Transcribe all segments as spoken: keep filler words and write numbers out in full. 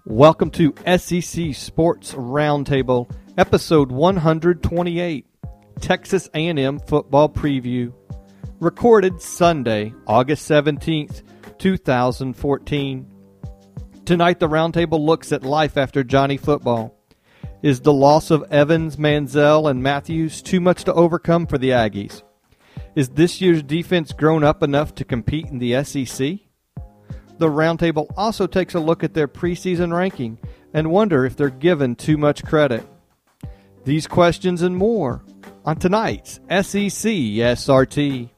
Welcome to S E C Sports Roundtable, episode one hundred twenty-eight, Texas A and M Football Preview, recorded Sunday, August seventeenth, two thousand fourteen. Tonight, the Roundtable looks at life after Johnny Football. Is the loss of Evans, Manziel, and Matthews too much to overcome for the Aggies? Is this year's defense grown up enough to compete in the S E C? The Roundtable also takes a look at their preseason ranking and wonder if they're given too much credit. These questions and more on tonight's S E C S R T.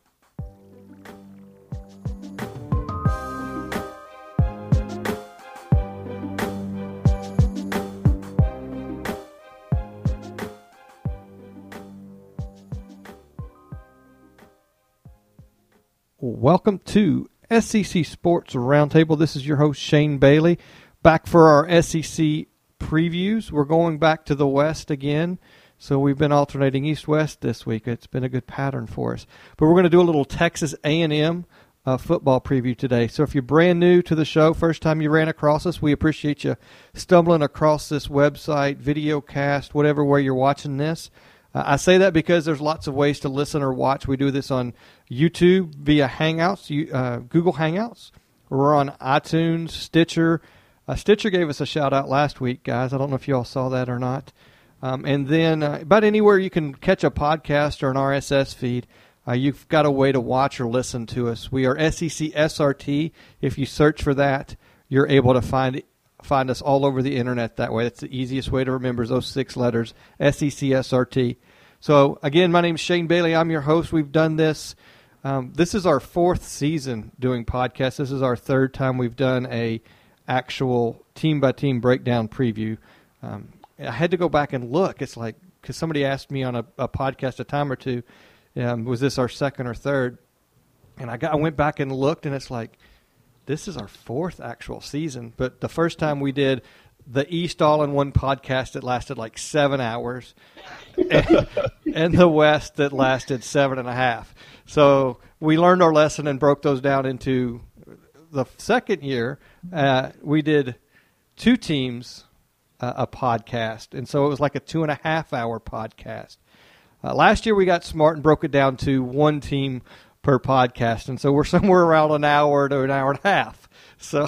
Welcome to S E C Sports Roundtable. This is your host, Shane Bailey, back for our S E C previews. We're going back to the West again, so we've been alternating East-West this week. It's been a good pattern for us. But we're going to do a little Texas A and M uh, football preview today. So if you're brand new to the show, first time you ran across us, we appreciate you stumbling across this website, video cast, whatever way you're watching this. Uh, I say that because there's lots of ways to listen or watch. We do this on YouTube via Hangouts, uh, Google Hangouts. We're on iTunes, Stitcher. Uh, Stitcher gave us a shout-out last week, guys. I don't know if you all saw that or not. Um, and then uh, about anywhere you can catch a podcast or an R S S feed, uh, you've got a way to watch or listen to us. We are S E C S R T. If you search for that, you're able to find it. Find us all over the internet that way. That's the easiest way to remember is those six letters, S E C S R T. So, again, my name is Shane Bailey. I'm your host. We've done this. Um, this is our fourth season doing podcasts. This is our third time we've done a actual team-by-team breakdown preview. Um, I had to go back and look. It's like, because somebody asked me on a, a podcast a time or two, um, was this our second or third? And I, got, I went back and looked, and it's like, this is our fourth actual season, but the first time we did the East All-in-One podcast that lasted like seven hours, and, and the West that lasted seven and a half. So we learned our lesson and broke those down into the second year. Uh, we did two teams uh, a podcast, and so it was like a two and a half hour podcast. Uh, last year we got smart and broke it down to one team per podcast, and so we're somewhere around an hour to an hour and a half. So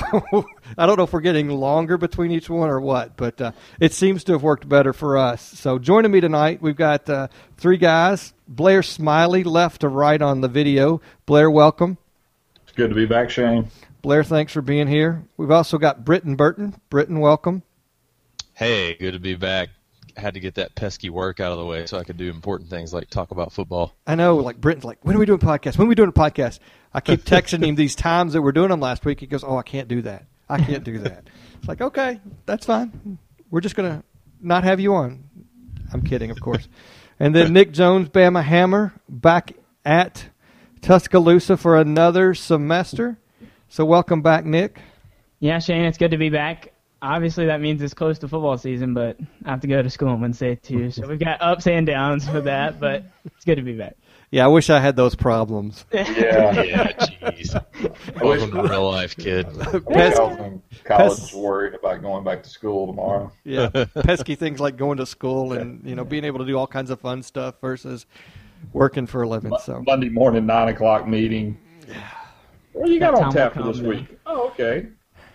I don't know if we're getting longer between each one or what, but uh, it seems to have worked better for us. So joining me tonight, we've got uh, three guys. Blair Smiley, left to right on the video. Blair, welcome. It's good to be back, Shane. Blair, thanks for being here. We've also got Britton Burton. Britton, welcome. Hey, good to be back. Had to get that pesky work out of the way so I could do important things like talk about football. I know, like Britton's like, when are we doing a podcast? When are we doing a podcast? I keep texting him these times that we're doing them last week. He goes, oh, I can't do that. I can't do that. It's like, okay, that's fine. We're just going to not have you on. I'm kidding, of course. And then Nick Jones, Bama Hammer, back at Tuscaloosa for another semester. So welcome back, Nick. Yeah, Shane, it's good to be back. Obviously, that means it's close to football season, but I have to go to school on Wednesday, too. So we've got ups and downs with that, but it's good to be back. Yeah, I wish I had those problems. Yeah. Yeah, jeez. Welcome to real life, kid. Pes- I was in college Pes- worried about going back to school tomorrow. Yeah, pesky things like going to school and, you know, being able to do all kinds of fun stuff versus working for a living. So Monday morning, nine o'clock meeting. Yeah. What do you got on tap for this week? Oh, okay.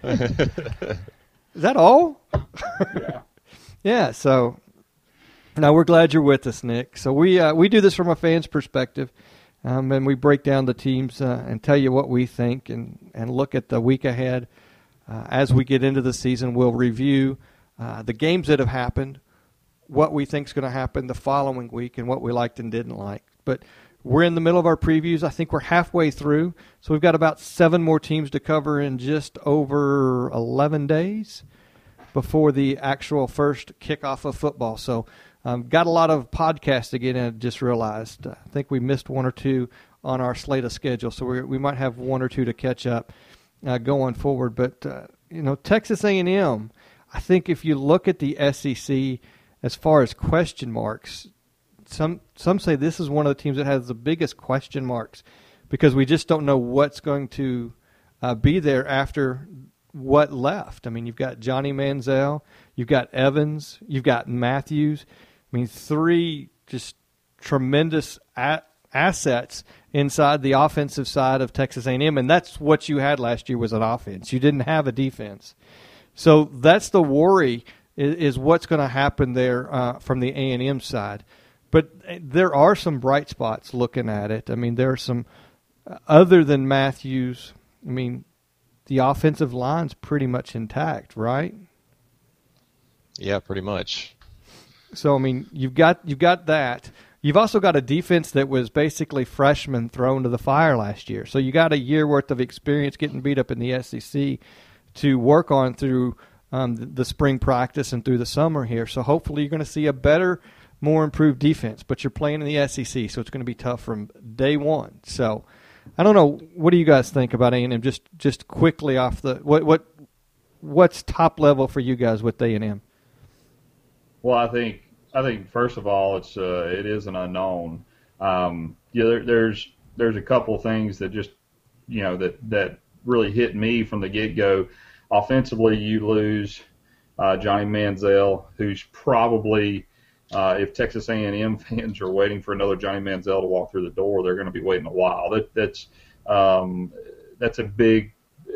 Is that all? Yeah. Yeah, so now we're glad you're with us, Nick. So we uh, we do this from a fan's perspective, um, and we break down the teams uh, and tell you what we think and, and look at the week ahead. Uh, as we get into the season, we'll review uh, the games that have happened, what we think is going to happen the following week, and what we liked and didn't like. But we're in the middle of our previews. I think we're halfway through, so we've got about seven more teams to cover in just over eleven days before the actual first kickoff of football. So um, got a lot of podcasts to get in, I just realized. I think we missed one or two on our slate of schedule, so we we might have one or two to catch up uh, going forward. But, uh, you know, Texas A and M, I think if you look at the S E C as far as question marks, Some some say this is one of the teams that has the biggest question marks because we just don't know what's going to uh, be there after what left. I mean, you've got Johnny Manziel, you've got Evans, you've got Matthews. I mean, three just tremendous a- assets inside the offensive side of Texas A and M, and that's what you had last year was an offense. You didn't have a defense. So that's the worry is, is what's going to happen there uh, from the A and M side. But there are some bright spots looking at it. I mean, there are some, other than Matthews, I mean, the offensive line's pretty much intact, right? Yeah, pretty much. So, I mean, you've got you've got that. You've also got a defense that was basically freshmen thrown to the fire last year. So you got a year worth of experience getting beat up in the S E C to work on through um, the spring practice and through the summer here. So hopefully you're going to see a better, more improved defense. But you're playing in the S E C, so it's going to be tough from day one. So I don't know. What do you guys think about A and M? Just just quickly off the what what what's top level for you guys with A and M? Well, I think I think first of all, it's uh, it is an unknown. Um, yeah, there, there's there's a couple of things that just you know that that really hit me from the get go. Offensively, you lose uh, Johnny Manziel, who's probably uh, if Texas A and M fans are waiting for another Johnny Manziel to walk through the door, they're going to be waiting a while. That that's um, that's a big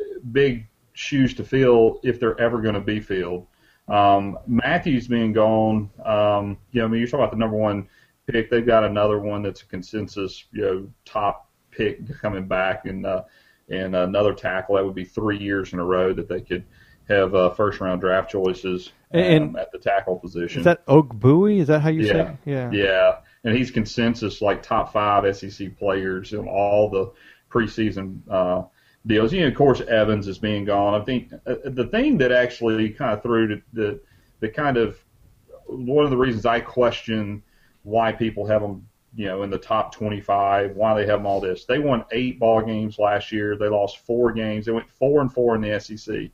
big shoes to fill if they're ever going to be filled. Um, Matthews being gone, um, you know, I mean, you're talking about the number one pick. They've got another one that's a consensus, you know, top pick coming back, and uh, and another tackle. That would be three years in a row that they could have uh, first round draft choices um, and at the tackle position. Is that Oak Bowie? Is that how you yeah. say it? Yeah. Yeah. And he's consensus like top five S E C players in all the preseason uh, deals. You know, of course, Evans is being gone. I think uh, the thing that actually kind of threw the, the the kind of one of the reasons I question why people have them, you know, in the top twenty-five, why they have them all this. They won eight ball games last year. They lost four games. They went four and four in the S E C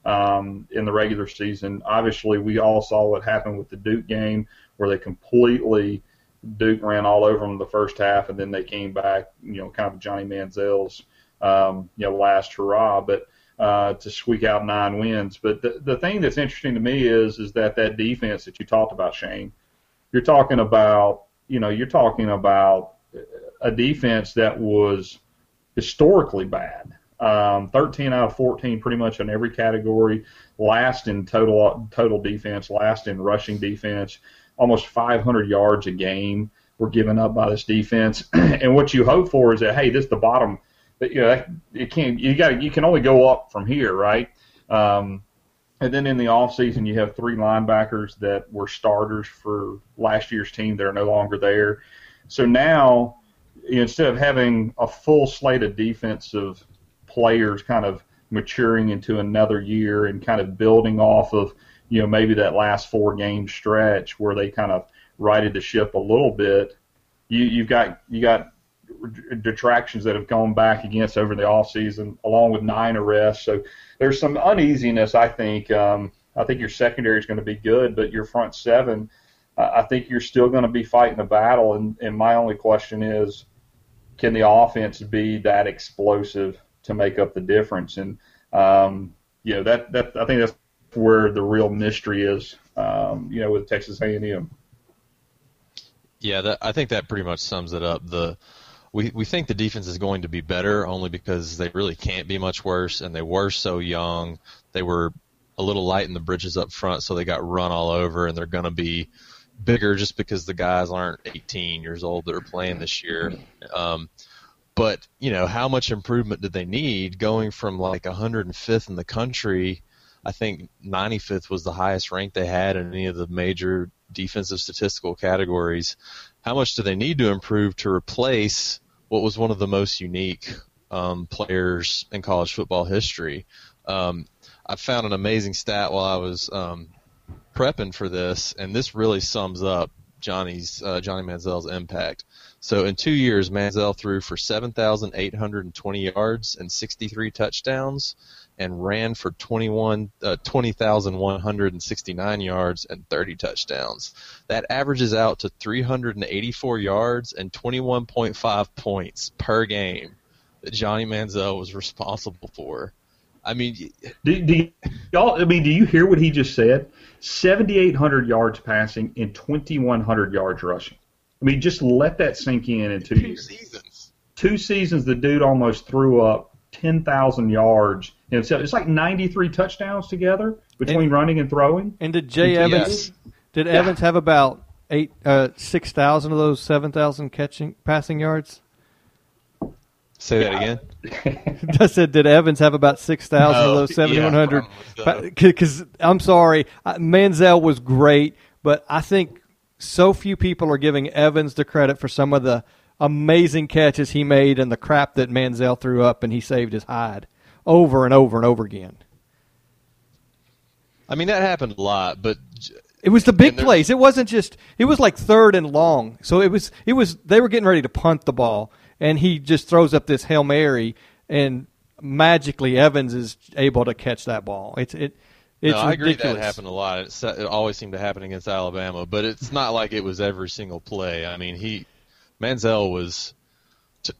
um, in the regular season. Obviously, we all saw what happened with the Duke game, where they completely Duke ran all over them the first half, and then they came back, you know, kind of Johnny Manziel's, um, you know, last hurrah, but uh, to squeak out nine wins. But the the thing that's interesting to me is is that that defense that you talked about, Shane, you're talking about, you know, you're talking about a defense that was historically bad. Um, thirteen out of fourteen, pretty much in every category, last in total total defense, last in rushing defense. Almost five hundred yards a game were given up by this defense. And what you hope for is that, hey, this is the bottom. That, you know, it can't. You got. You can only go up from here, right? Um, and then in the offseason, you have three linebackers that were starters for last year's team that are no longer there. So now, you know, instead of having a full slate of defensive players kind of maturing into another year and kind of building off of, you know, maybe that last four game stretch where they kind of righted the ship a little bit, you, you've got you got detractions that have gone back against over the offseason, along with nine arrests. So there's some uneasiness, I think. Um, I think your secondary is going to be good, but your front seven, uh, I think you're still going to be fighting a battle. And, and my only question is, can the offense be that explosive to make up the difference? And, um, you know, that, that I think that's where the real mystery is, um, you know, with Texas A and M. Yeah, that, I think that pretty much sums it up. The we we think the defense is going to be better only because they really can't be much worse, and they were so young. They were a little light in the britches up front, so they got run all over, and they're going to be bigger just because the guys aren't eighteen years old that are playing this year. Um, but, you know, how much improvement did they need going from like one hundred fifth in the country? I think ninety-fifth was the highest rank they had in any of the major defensive statistical categories. How much do they need to improve to replace what was one of the most unique um, players in college football history? Um, I found an amazing stat while I was um, prepping for this, and this really sums up Johnny's uh, Johnny Manziel's impact. So in two years, Manziel threw for seven thousand eight hundred twenty yards and sixty-three touchdowns, and ran for twenty-one, uh, twenty thousand one hundred sixty-nine yards and thirty touchdowns. That averages out to three hundred eighty-four yards and twenty-one point five points per game that Johnny Manziel was responsible for. I mean, do, do y'all? I mean, do you hear what he just said? seventy-eight hundred yards passing and twenty-one hundred yards rushing. I mean, just let that sink in in two, two years. seasons. Two seasons, the dude almost threw up ten thousand yards. And it's, it's like ninety-three touchdowns together between and, running and throwing. And did Jay Evans? Yes. Did Yeah. Evans have about eight, uh, six thousand of those seven thousand catching passing yards? Say that again. I said, did Evans have about six thousand of Oh, those seventy-one hundred? yeah, probably so. Because I'm sorry, uh, Manziel was great, but I think so few people are giving Evans the credit for some of the amazing catches he made and the crap that Manziel threw up, and he saved his hide over and over and over again. I mean, that happened a lot, but It was the big And there's- plays. It wasn't just. It was like third and long. So it was. It was. They were getting ready to punt the ball, and he just throws up this Hail Mary, and magically Evans is able to catch that ball. It's it. It's no, I agree ridiculous. that happened a lot. It's, it always seemed to happen against Alabama, but it's not like it was every single play. I mean, he Manziel was t-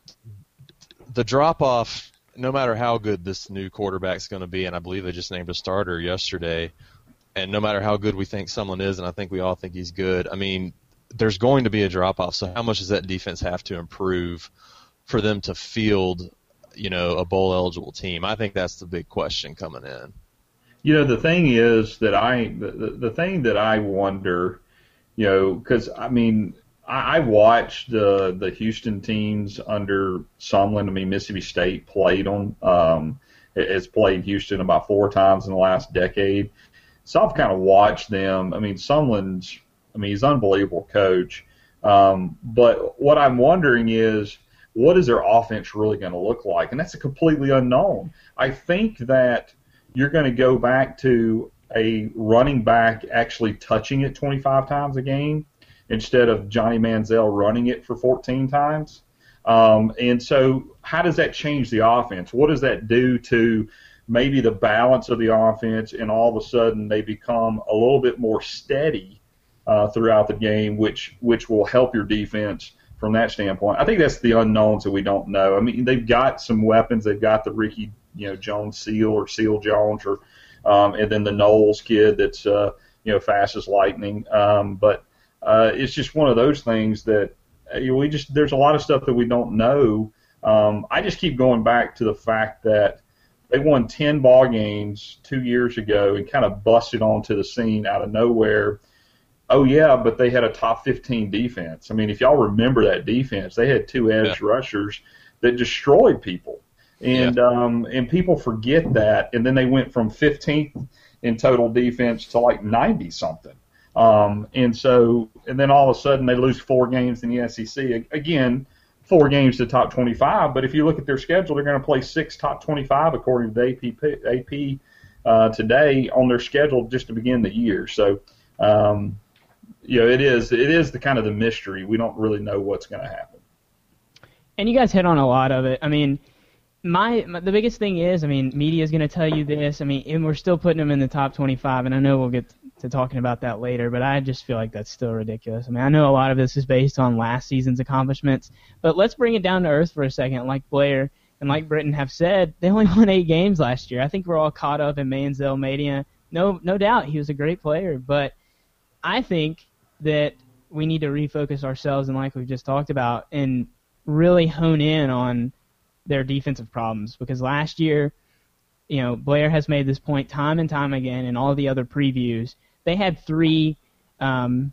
the drop off. No matter how good this new quarterback's going to be, and I believe they just named a starter yesterday. And no matter how good we think someone is, and I think we all think he's good, I mean, there's going to be a drop-off. So how much does that defense have to improve for them to field, you know, a bowl-eligible team? I think that's the big question coming in. You know, the thing is that I the, the, the thing that I wonder, you know, because, I mean, I, I watched uh, the Houston teams under Sumlin. I mean, Mississippi State played them. Um, has played Houston about four times in the last decade. So I've kind of watched them. I mean, Sumlin's, I mean, he's an unbelievable coach. Um, but what I'm wondering is, what is their offense really going to look like? And that's a completely unknown. I think that you're going to go back to a running back actually touching it twenty-five times a game instead of Johnny Manziel running it for fourteen times. Um, and so how does that change the offense? What does that do to maybe the balance of the offense, and all of a sudden they become a little bit more steady uh, throughout the game, which which will help your defense from that standpoint. I think that's the unknowns that we don't know. I mean, they've got some weapons. They've got the Ricky, you know, Jones Seal or Seal Jones, or um, and then the Knowles kid that's uh, you know fast as lightning. Um, but uh, it's just one of those things that uh, we just there's a lot of stuff that we don't know. Um, I just keep going back to the fact that they won ten ball games two years ago and kind of busted onto the scene out of nowhere. Oh, yeah, but they had a top fifteen defense. I mean, if y'all remember that defense, they had two edge yeah. rushers that destroyed people. And yeah. um, and people forget that. And then they went from fifteenth in total defense to like ninety-something. Um, and so, and then all of a sudden they lose four games in the S E C. Again, four games to top twenty-five, but if you look at their schedule, they're going to play six top twenty-five according to the A P, A P uh, today on their schedule just to begin the year. So, um, you know, it is it is the kind of the mystery. We don't really know what's going to happen. And you guys hit on a lot of it. I mean, my, my the biggest thing is, I mean, media is going to tell you this. I mean, and we're still putting them in the top twenty-five, and I know we'll get to talking about that later, but I just feel like that's still ridiculous. I mean, I know a lot of this is based on last season's accomplishments, but let's bring it down to earth for a second. Like Blair and like Britton have said, they only won eight games last year. I think we're all caught up in Manziel mania. No, no doubt he was a great player, but I think that we need to refocus ourselves, and like we've just talked about, and really hone in on their defensive problems, because last year, you know, Blair has made this point time and time again in all the other previews. They had three um,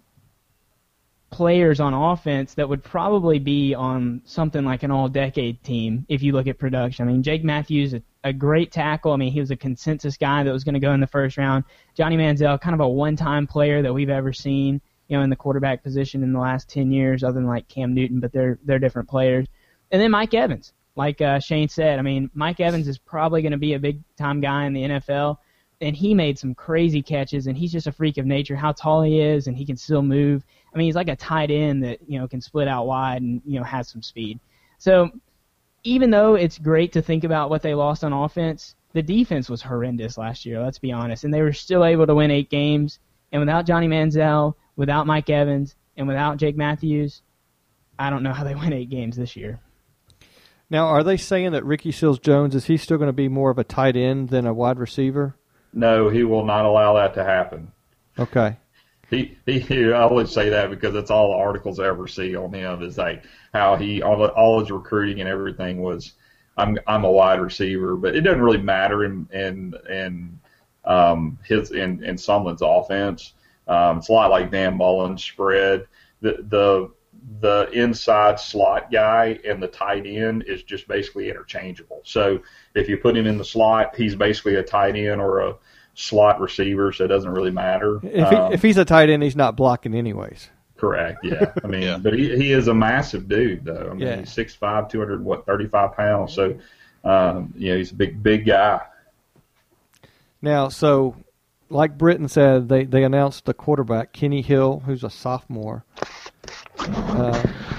players on offense that would probably be on something like an all-decade team if you look at production. I mean, Jake Matthews, a, a great tackle. I mean, he was a consensus guy that was going to go in the first round. Johnny Manziel, kind of a one-time player that we've ever seen, you know, in the quarterback position in the last ten years, other than like Cam Newton, but they're they're different players. And then Mike Evans, like uh, Shane said. I mean, Mike Evans is probably going to be a big-time guy in the N F L. And he made some crazy catches, and he's just a freak of nature, how tall he is, and he can still move. I mean, he's like a tight end that, you know, can split out wide and, you know, has some speed. So even though it's great to think about what they lost on offense, the defense was horrendous last year, let's be honest. And they were still able to win eight games. And without Johnny Manziel, without Mike Evans, and without Jake Matthews, I don't know how they win eight games this year. Now, are they saying that Ricky Seals-Jones, is he still going to be more of a tight end than a wide receiver? No, he will not allow that to happen. Okay. He, he, I always say that because that's all the articles I ever see on him is like how he, all, all his recruiting and everything was, I'm, I'm a wide receiver, but it doesn't really matter in, in, in, um, his, in, in Sumlin's offense. Um, it's a lot like Dan Mullen's spread. The, the, the inside slot guy and the tight end is just basically interchangeable. So if you put him in the slot, he's basically a tight end or a slot receiver, so it doesn't really matter. If, he, um, if he's a tight end, he's not blocking anyways. Correct, yeah. I mean, Yeah. but he, he is a massive dude, though. I mean, Yeah. he's six five, two hundred, what, thirty-five pounds. So, um, you know, he's a big, big guy. Now, so like Britton said, they, they announced the quarterback, Kenny Hill, who's a sophomore. Uh,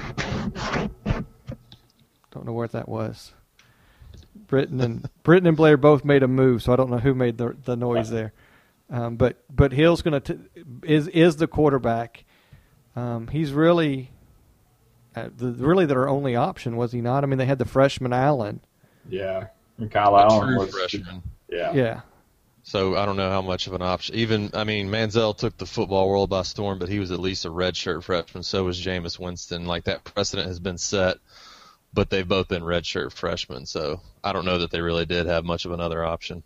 don't know where that was. Britton and Britton and Blair both made a move, so I don't know who made the the noise there. Um, but but Hill's going to is is the quarterback. Um, he's really uh, the, really their only option, was he not? I mean, they had the freshman Allen. Yeah. And Kyle A Allen true was freshman. Yeah. Yeah. So I don't know how much of an option. Even, I mean, Manziel took the football world by storm, but he was at least a redshirt freshman. So was Jameis Winston. Like, that precedent has been set, but they've both been redshirt freshmen. So I don't know that they really did have much of another option.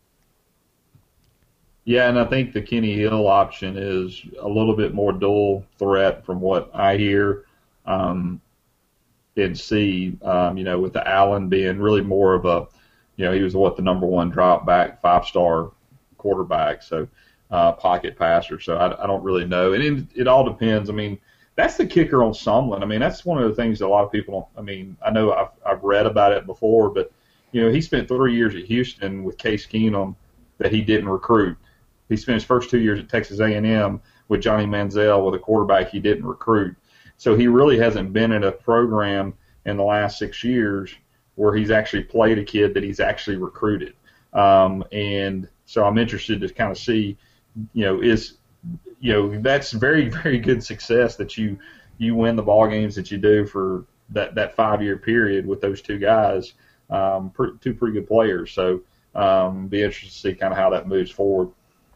Yeah, and I think the Kenny Hill option is a little bit more dual threat from what I hear um, and see, um, you know, with the Allen being really more of a, you know, he was what the number one drop back, five-star quarterback, so uh, pocket passer. So I, I don't really know. And it, it all depends. I mean, that's the kicker on Sumlin. I mean, that's one of the things that a lot of people don't, I mean, I know I've, I've read about it before, but, you know, he spent three years at Houston with Case Keenum that he didn't recruit. He spent his first two years at Texas A and M with Johnny Manziel with a quarterback he didn't recruit. So he really hasn't been in a program in the last six years where he's actually played a kid that he's actually recruited. Um, and so I'm interested to kind of see, you know, is, you know, that's very, very good success that you, you win the ball games that you do for that, that five-year period with those two guys, um, pre- two pretty good players. So um, be interested to see kind of how that moves forward.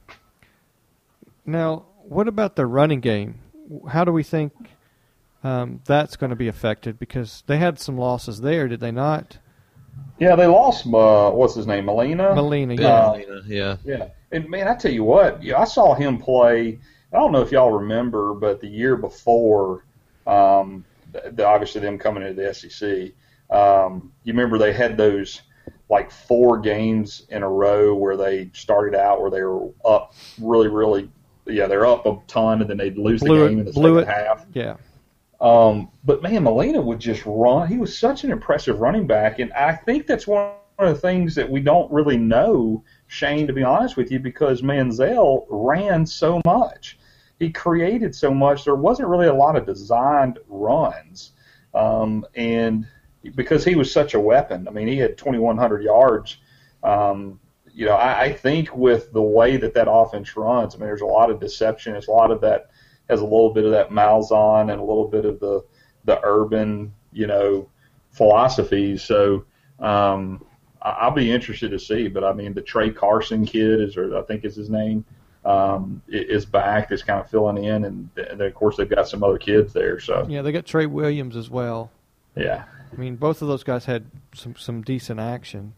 Now, what about the running game? How do we think um, that's going to be affected? Because they had some losses there, did they not? Yeah, they lost, uh, what's his name, Molina? Molina, yeah. Yeah, Molina, yeah. Yeah. And, man, I tell you what, yeah, I saw him play. I don't know if y'all remember, but the year before, um, the, obviously them coming into the S E C, um, you remember they had those, like, four games in a row where they started out where they were up really, really, yeah, they're up a ton, and then they'd lose Blew the it- game in the blew second it. half. Yeah. Um, but, man, Molina would just run. He was such an impressive running back, and I think that's one of the things that we don't really know, Shane, to be honest with you, because Manziel ran so much. He created so much. There wasn't really a lot of designed runs, um, and because he was such a weapon. I mean, he had twenty-one hundred yards. Um, you know, I, I think with the way that that offense runs, I mean, there's a lot of deception. There's a lot of that has a little bit of that Malzahn and a little bit of the the urban, you know, philosophies. So um, I, I'll be interested to see. But I mean, the Trey Carson kid is, or I think is his name, um, is back. That's kind of filling in, and, and of course they've got some other kids there. So Yeah, they got Trey Williams as well. yeah. I mean, both of those guys had some, some decent action.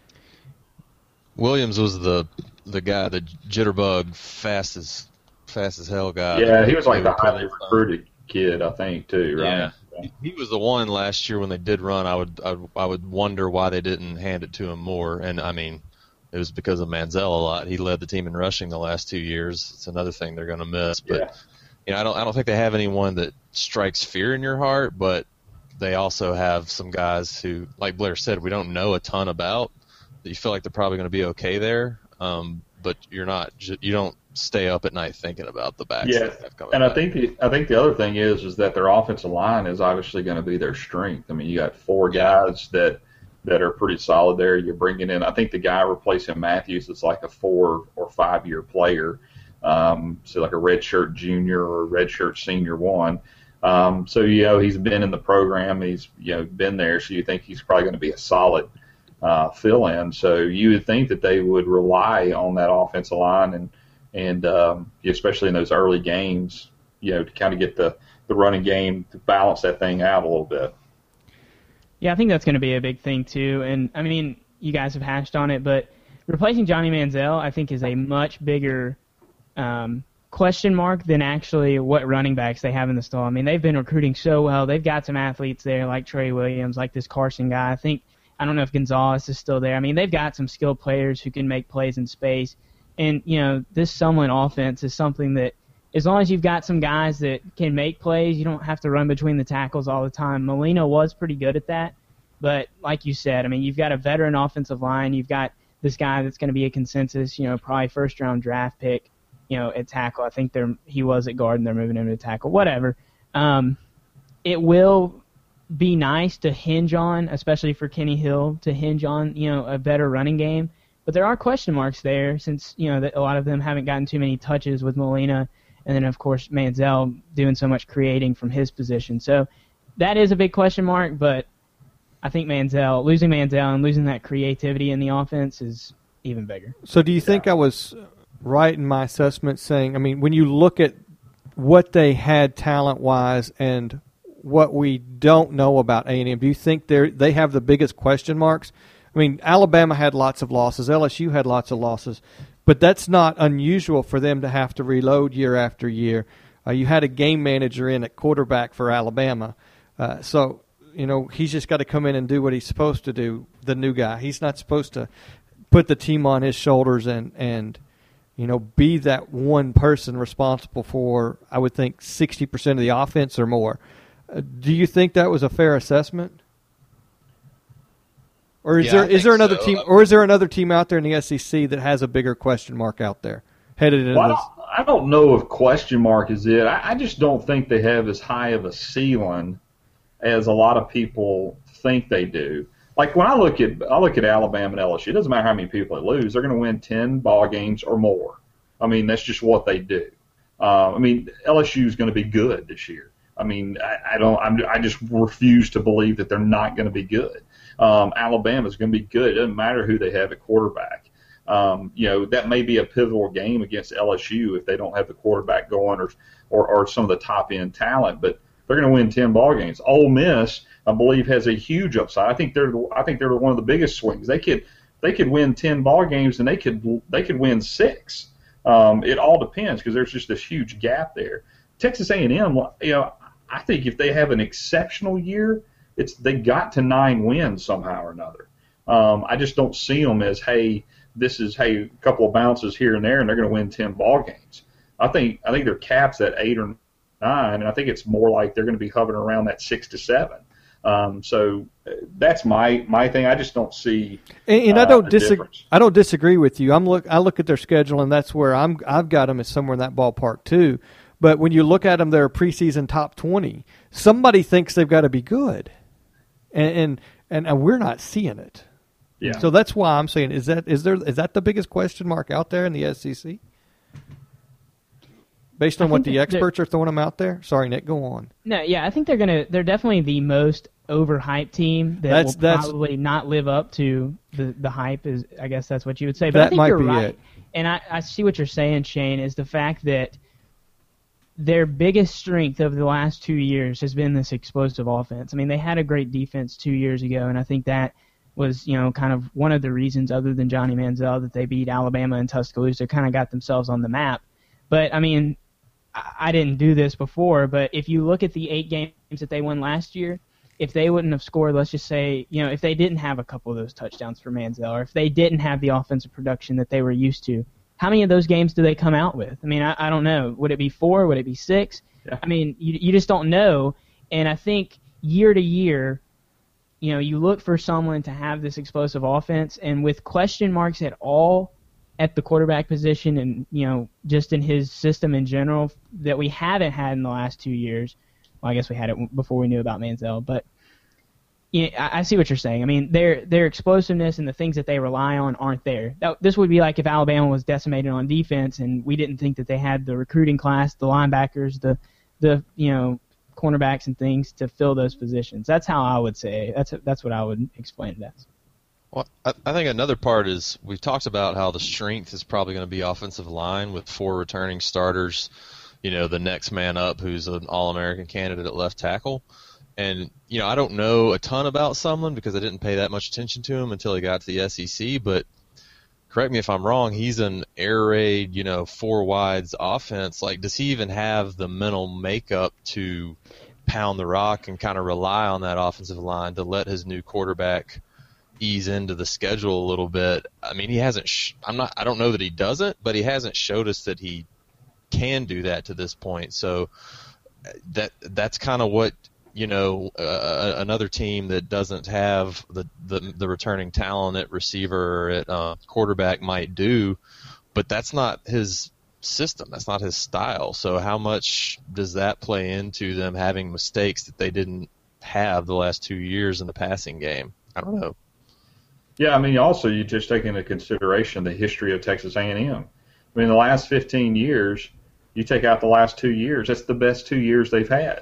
Williams was the the guy, the jitterbug, fast as fast as hell guy. Yeah, he was like They the would play highly the fun. recruited kid, I think, too, right? Yeah. He- He was the one last year when they did run. I would, I would I would wonder why they didn't hand it to him more. And I mean, it was because of Manziel a lot. He led the team in rushing the last two years. It's another thing they're going to miss. But Yeah. you know, I don't I don't think they have anyone that strikes fear in your heart. But they also have some guys who, like Blair said, we don't know a ton about. That you feel like they're probably going to be okay there. Um, but you're not. You don't stay up at night thinking about the backs. Yeah, that have coming and I back. think the I think the other thing is is that their offensive line is obviously going to be their strength. I mean, you got four guys that that are pretty solid there. You're bringing in, I think the guy replacing Matthews is like a four or five year player, um, so like a redshirt junior or a redshirt senior one. Um, so, you know, he's been in the program. He's, you know, been there. So you think he's probably going to be a solid uh, fill-in. So you would think that they would rely on that offensive line and, and um, especially in those early games, you know, to kind of get the, the running game to balance that thing out a little bit. Yeah, I think that's going to be a big thing, too. And, I mean, you guys have hashed on it, but replacing Johnny Manziel, I think, is a much bigger um, question mark than actually what running backs they have in the stall. I mean, they've been recruiting so well. They've got some athletes there like Trey Williams, like this Carson guy. I think, I don't know if Gonzalez is still there. I mean, they've got some skilled players who can make plays in space. And, you know, this Sumlin offense is something that, as long as you've got some guys that can make plays, you don't have to run between the tackles all the time. Molina was pretty good at that. But like you said, I mean, you've got a veteran offensive line. You've got this guy that's going to be a consensus, you know, probably first-round draft pick, you know, at tackle. I think they're he was at guard and they're moving him to tackle. Whatever. Um, it will be nice to hinge on, especially for Kenny Hill, to hinge on, you know, a better running game. But there are question marks there since, you know, that a lot of them haven't gotten too many touches with Molina. And then, of course, Manziel doing so much creating from his position. So that is a big question mark, but I think Manziel, losing Manziel and losing that creativity in the offense is even bigger. So do you think I was right in my assessment saying, I mean, when you look at what they had talent-wise and what we don't know about A and M, do you think they they have the biggest question marks? I mean, Alabama had lots of losses. L S U had lots of losses. But that's not unusual for them to have to reload year after year. Uh, you had a game manager in at quarterback for Alabama. Uh, so, you know, he's just got to come in and do what he's supposed to do, the new guy. He's not supposed to put the team on his shoulders and, and you know, be that one person responsible for, I would think, sixty percent of the offense or more. Uh, do you think that was a fair assessment? Or is yeah, there I is there think another so. team, or is there another team out there in the S E C that has a bigger question mark out there headed into Well, this? I don't, I don't know if question mark is it. I, I just don't think they have as high of a ceiling as a lot of people think they do. Like when I look at I look at Alabama and L S U, it doesn't matter how many people they lose, they're going to win ten ball games or more. I mean, that's just what they do. Uh, I mean, L S U is going to be good this year. I mean, I, I don't. I'm, I just refuse to believe that they're not going to be good. Um, Alabama is going to be good. It doesn't matter who they have at quarterback. Um, you know, that may be a pivotal game against L S U if they don't have the quarterback going or or, or some of the top end talent. But they're going to win ten ball games. Ole Miss, I believe, has a huge upside. I think they're I think they're one of the biggest swings. They could they could win ten ball games and they could they could win six. Um, it all depends because there's just this huge gap there. Texas A and M, you know, I think if they have an exceptional year, it's they got to nine wins somehow or another. Um, I just don't see them as, hey, this is hey a couple of bounces here and there, and they're going to win ten ball games. I think I think their cap's at eight or nine, and I think it's more like they're going to be hovering around that six to seven. Um, so that's my my thing. I just don't see. And, and uh, I don't a disagree. difference. I don't disagree with you. I'm look. I look at their schedule, and that's where I'm. I've got them as somewhere in that ballpark too. But when you look at them, they're preseason top twenty. Somebody thinks they've got to be good, and and, and we're not seeing it. Yeah. So that's why I'm saying, is that is there is that the biggest question mark out there in the S E C? Based on I what think the that experts are throwing them out there? Sorry, Nick, go on. No, yeah, I think they're gonna. They're definitely the most overhyped team that That's- will that's- probably not live up to the the hype. Is I guess that's what you would say. But That I think might you're be right, it. and I, I see what you're saying, Shane. Is the fact that their biggest strength over the last two years has been this explosive offense. I mean, they had a great defense two years ago, and I think that was, you know, kind of one of the reasons, other than Johnny Manziel, that they beat Alabama and Tuscaloosa, kind of got themselves on the map. But I mean, I didn't do this before, but if you look at the eight games that they won last year, if they wouldn't have scored, let's just say, you know, if they didn't have a couple of those touchdowns for Manziel, or if they didn't have the offensive production that they were used to, how many of those games do they come out with? I mean, I, I don't know. Would it be four? Would it be six? Yeah. I mean, you, you just don't know. And I think year to year, you know, you look for someone to have this explosive offense, and with question marks at all at the quarterback position and, you know, just in his system in general that we haven't had in the last two years. Well, I guess we had it before we knew about Manziel, but you know, I, I see what you're saying. I mean, their their explosiveness and the things that they rely on aren't there. That, this would be like if Alabama was decimated on defense and we didn't think that they had the recruiting class, the linebackers, the the you know cornerbacks and things to fill those positions. That's how I would say. That's that's what I would explain it as. Well, I, I think another part is we've talked about how the strength is probably going to be offensive line with four returning starters. You know, the next man up who's an All-American candidate at left tackle. And, you know, I don't know a ton about Sumlin because I didn't pay that much attention to him until he got to the S E C, but correct me if I'm wrong, he's an air raid, you know, four wides offense. Like, does he even have the mental makeup to pound the rock and kind of rely on that offensive line to let his new quarterback ease into the schedule a little bit? I mean, he hasn't, sh- I'm not, I don't know that he doesn't, but he hasn't showed us that he can do that to this point. So that, that's kind of what, you know, uh, another team that doesn't have the, the the returning talent at receiver or at uh, quarterback might do, but that's not his system. That's not his style. So how much does that play into them having mistakes that they didn't have the last two years in the passing game? I don't know. Yeah, I mean, also you just take into consideration the history of Texas A and M. I mean, the last fifteen years, you take out the last two years, that's the best two years they've had.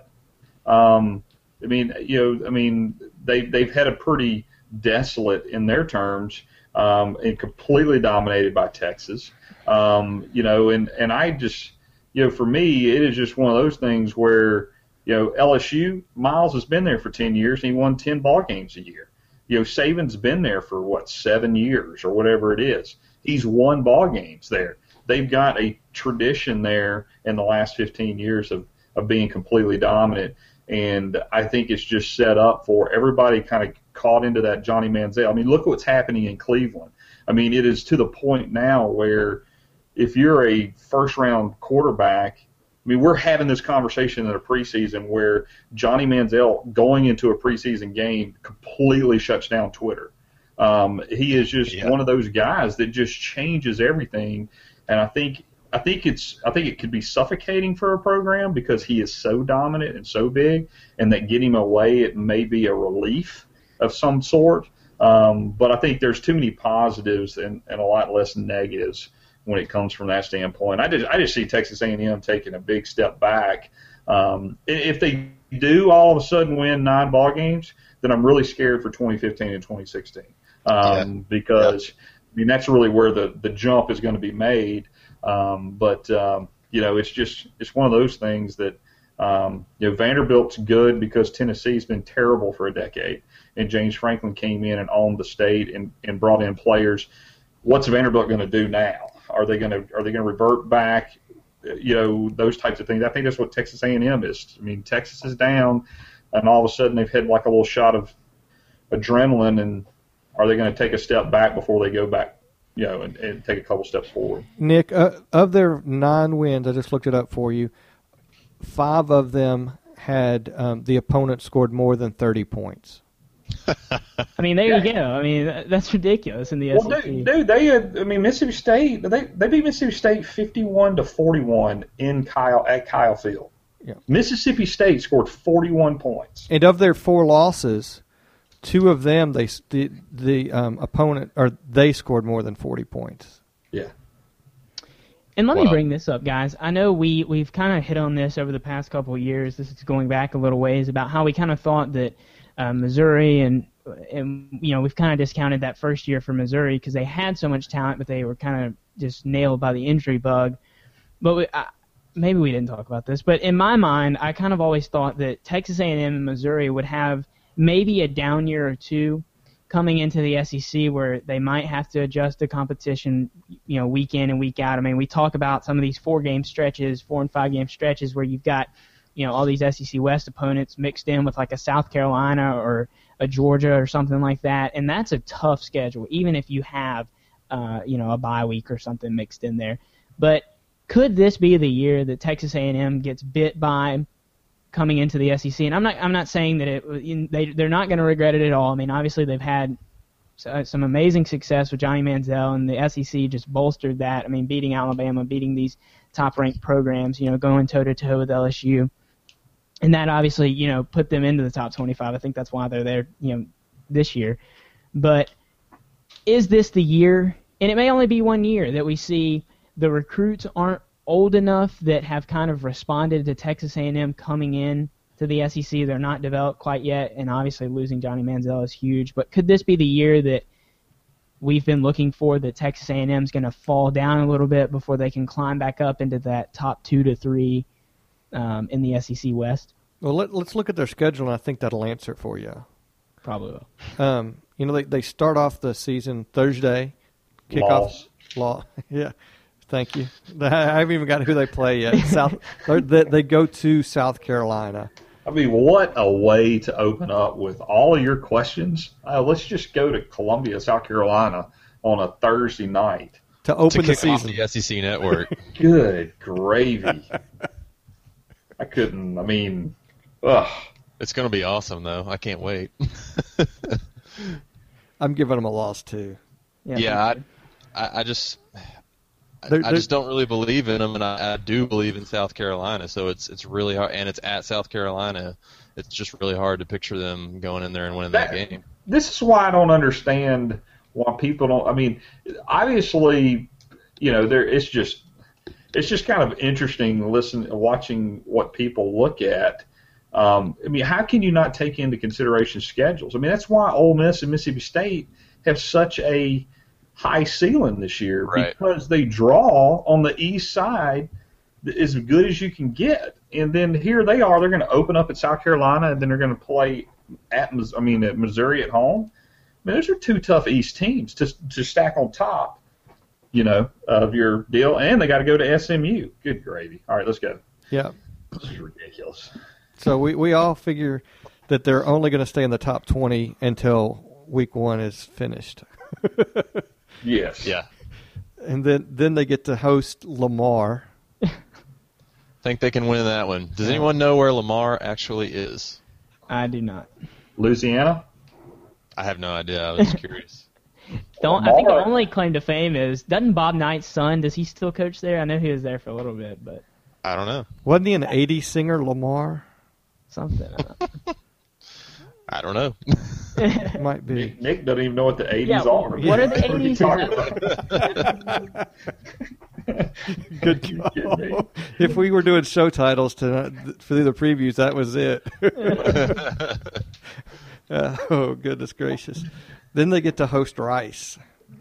Um, I mean, you know, I mean, they they've had a pretty desolate in their terms, um, and completely dominated by Texas. Um, you know, and and I just, you know, for me, it is just one of those things where, you know, L S U, Miles has been there for ten years and he won ten ball games a year. You know, Saban's been there for what seven years or whatever it is. He's won ball games there. They've got a tradition there in the last fifteen years of of being completely dominant. And I think it's just set up for everybody kind of caught into that Johnny Manziel. I mean, look what's happening in Cleveland. I mean, it is to the point now where if you're a first-round quarterback, I mean, we're having this conversation in a preseason where Johnny Manziel going into a preseason game completely shuts down Twitter. Um, he is just yeah. one of those guys that just changes everything. And I think I think it's I think it could be suffocating for a program because he is so dominant and so big, and that get him away, it may be a relief of some sort. Um, but I think there's too many positives and, and a lot less negatives when it comes from that standpoint. I just I just see Texas A and M taking a big step back. Um, if they do all of a sudden win nine ball games, then I'm really scared for twenty fifteen and twenty sixteen um, yeah. because yeah. I mean that's really where the, the jump is going to be made. Um, but um, you know, it's just it's one of those things that um, you know Vanderbilt's good because Tennessee's been terrible for a decade, and James Franklin came in and owned the state and, and brought in players. What's Vanderbilt going to do now? Are they going to are they going to revert back? You know, those types of things. I think that's what Texas A and M is. I mean, Texas is down, and all of a sudden they've had like a little shot of adrenaline, and are they going to take a step back before they go back? You know, and, and take a couple steps forward. Nick, uh, of their nine wins, I just looked it up for you, five of them had um, the opponent scored more than thirty points. I mean, there yeah. you go. I mean, that's ridiculous in the well, S E C. Dude, dude, they had, I mean, Mississippi State, they they beat Mississippi State fifty-one to forty-one in Kyle at Kyle Field. Yeah. Mississippi State scored forty-one points. And of their four losses, two of them, they the the um, opponent or they scored more than forty points. Yeah. And let wow. me bring this up, guys. I know we we've kind of hit on this over the past couple of years. This is going back a little ways about how we kind of thought that uh, Missouri and and you know we've kind of discounted that first year for Missouri because they had so much talent, but they were kind of just nailed by the injury bug. But we, I, maybe we didn't talk about this, but in my mind, I kind of always thought that Texas A and M and Missouri would have maybe a down year or two coming into the S E C where they might have to adjust the competition, you know, week in and week out. I mean, we talk about some of these four-game stretches, four- and five-game stretches where you've got, you know, all these S E C West opponents mixed in with like a South Carolina or a Georgia or something like that, and that's a tough schedule, even if you have, uh, you know, a bye week or something mixed in there. But could this be the year that Texas A and M gets bit by coming into the S E C? And I'm not I'm not saying that it they they're not going to regret it at all. I mean, obviously they've had some amazing success with Johnny Manziel, and the S E C just bolstered that. I mean, beating Alabama, beating these top-ranked programs, you know, going toe-to-toe with L S U. And that obviously, you know, put them into the top twenty-five. I think that's why they're there, you know, this year. But is this the year? And it may only be one year that we see the recruits aren't old enough that have kind of responded to Texas A and M coming in to to the S E C. They're not developed quite yet, and obviously losing Johnny Manziel is huge. But could this be the year that we've been looking for, that Texas A and M is going to fall down a little bit before they can climb back up into that top two to three um, in the S E C West? Well, let, let's look at their schedule, and I think that'll answer it for you. Probably will. Um, you know, they they start off the season Thursday, kickoff. Loss. Law, yeah. Thank you. I haven't even got who they play yet. South, they, they go to South Carolina. I mean, what a way to open up with all of your questions. Uh, let's just go to Columbia, South Carolina on a Thursday night. To open to the kick off season. the S E C network. Good gravy. I couldn't, I mean, ugh. It's going to be awesome, though. I can't wait. I'm giving them a loss, too. Yeah, yeah, I, I, I just... They're, I they're, just don't really believe in them, and I, I do believe in South Carolina. So it's it's really hard, and it's at South Carolina. It's just really hard to picture them going in there and winning that, that game. This is why I don't understand why people don't. I mean, obviously, you know, there it's just it's just kind of interesting listen watching what people look at. Um, I mean, how can you not take into consideration schedules? I mean, that's why Ole Miss and Mississippi State have such a high ceiling this year, right, because they draw on the east side as good as you can get, and then here they are. They're going to open up at South Carolina, and then they're going to play at I mean at Missouri at home. I mean, those are two tough East teams to to stack on top, you know, of your deal, and they got to go to S M U. Good gravy. All right, let's go. Yeah, this is ridiculous. So we we all figure that they're only going to stay in the top twenty until week one is finished. Yes. Yeah. And then, then they get to host Lamar. Think they can win that one. Does anyone know where Lamar actually is? I do not. Louisiana? I have no idea. I was curious. Don't I think the only claim to fame is, doesn't Bob Knight's son, does he still coach there? I know he was there for a little bit, but I don't know. Wasn't he an eighties singer, Lamar? something. I don't know. Might be. Nick, Nick doesn't even know what the eighties Yeah, are. what are the What you eighties? talking about? Good You kidding me? call. If we were doing show titles to for the previews, that was it. uh, oh, goodness gracious. Then they get to host Rice.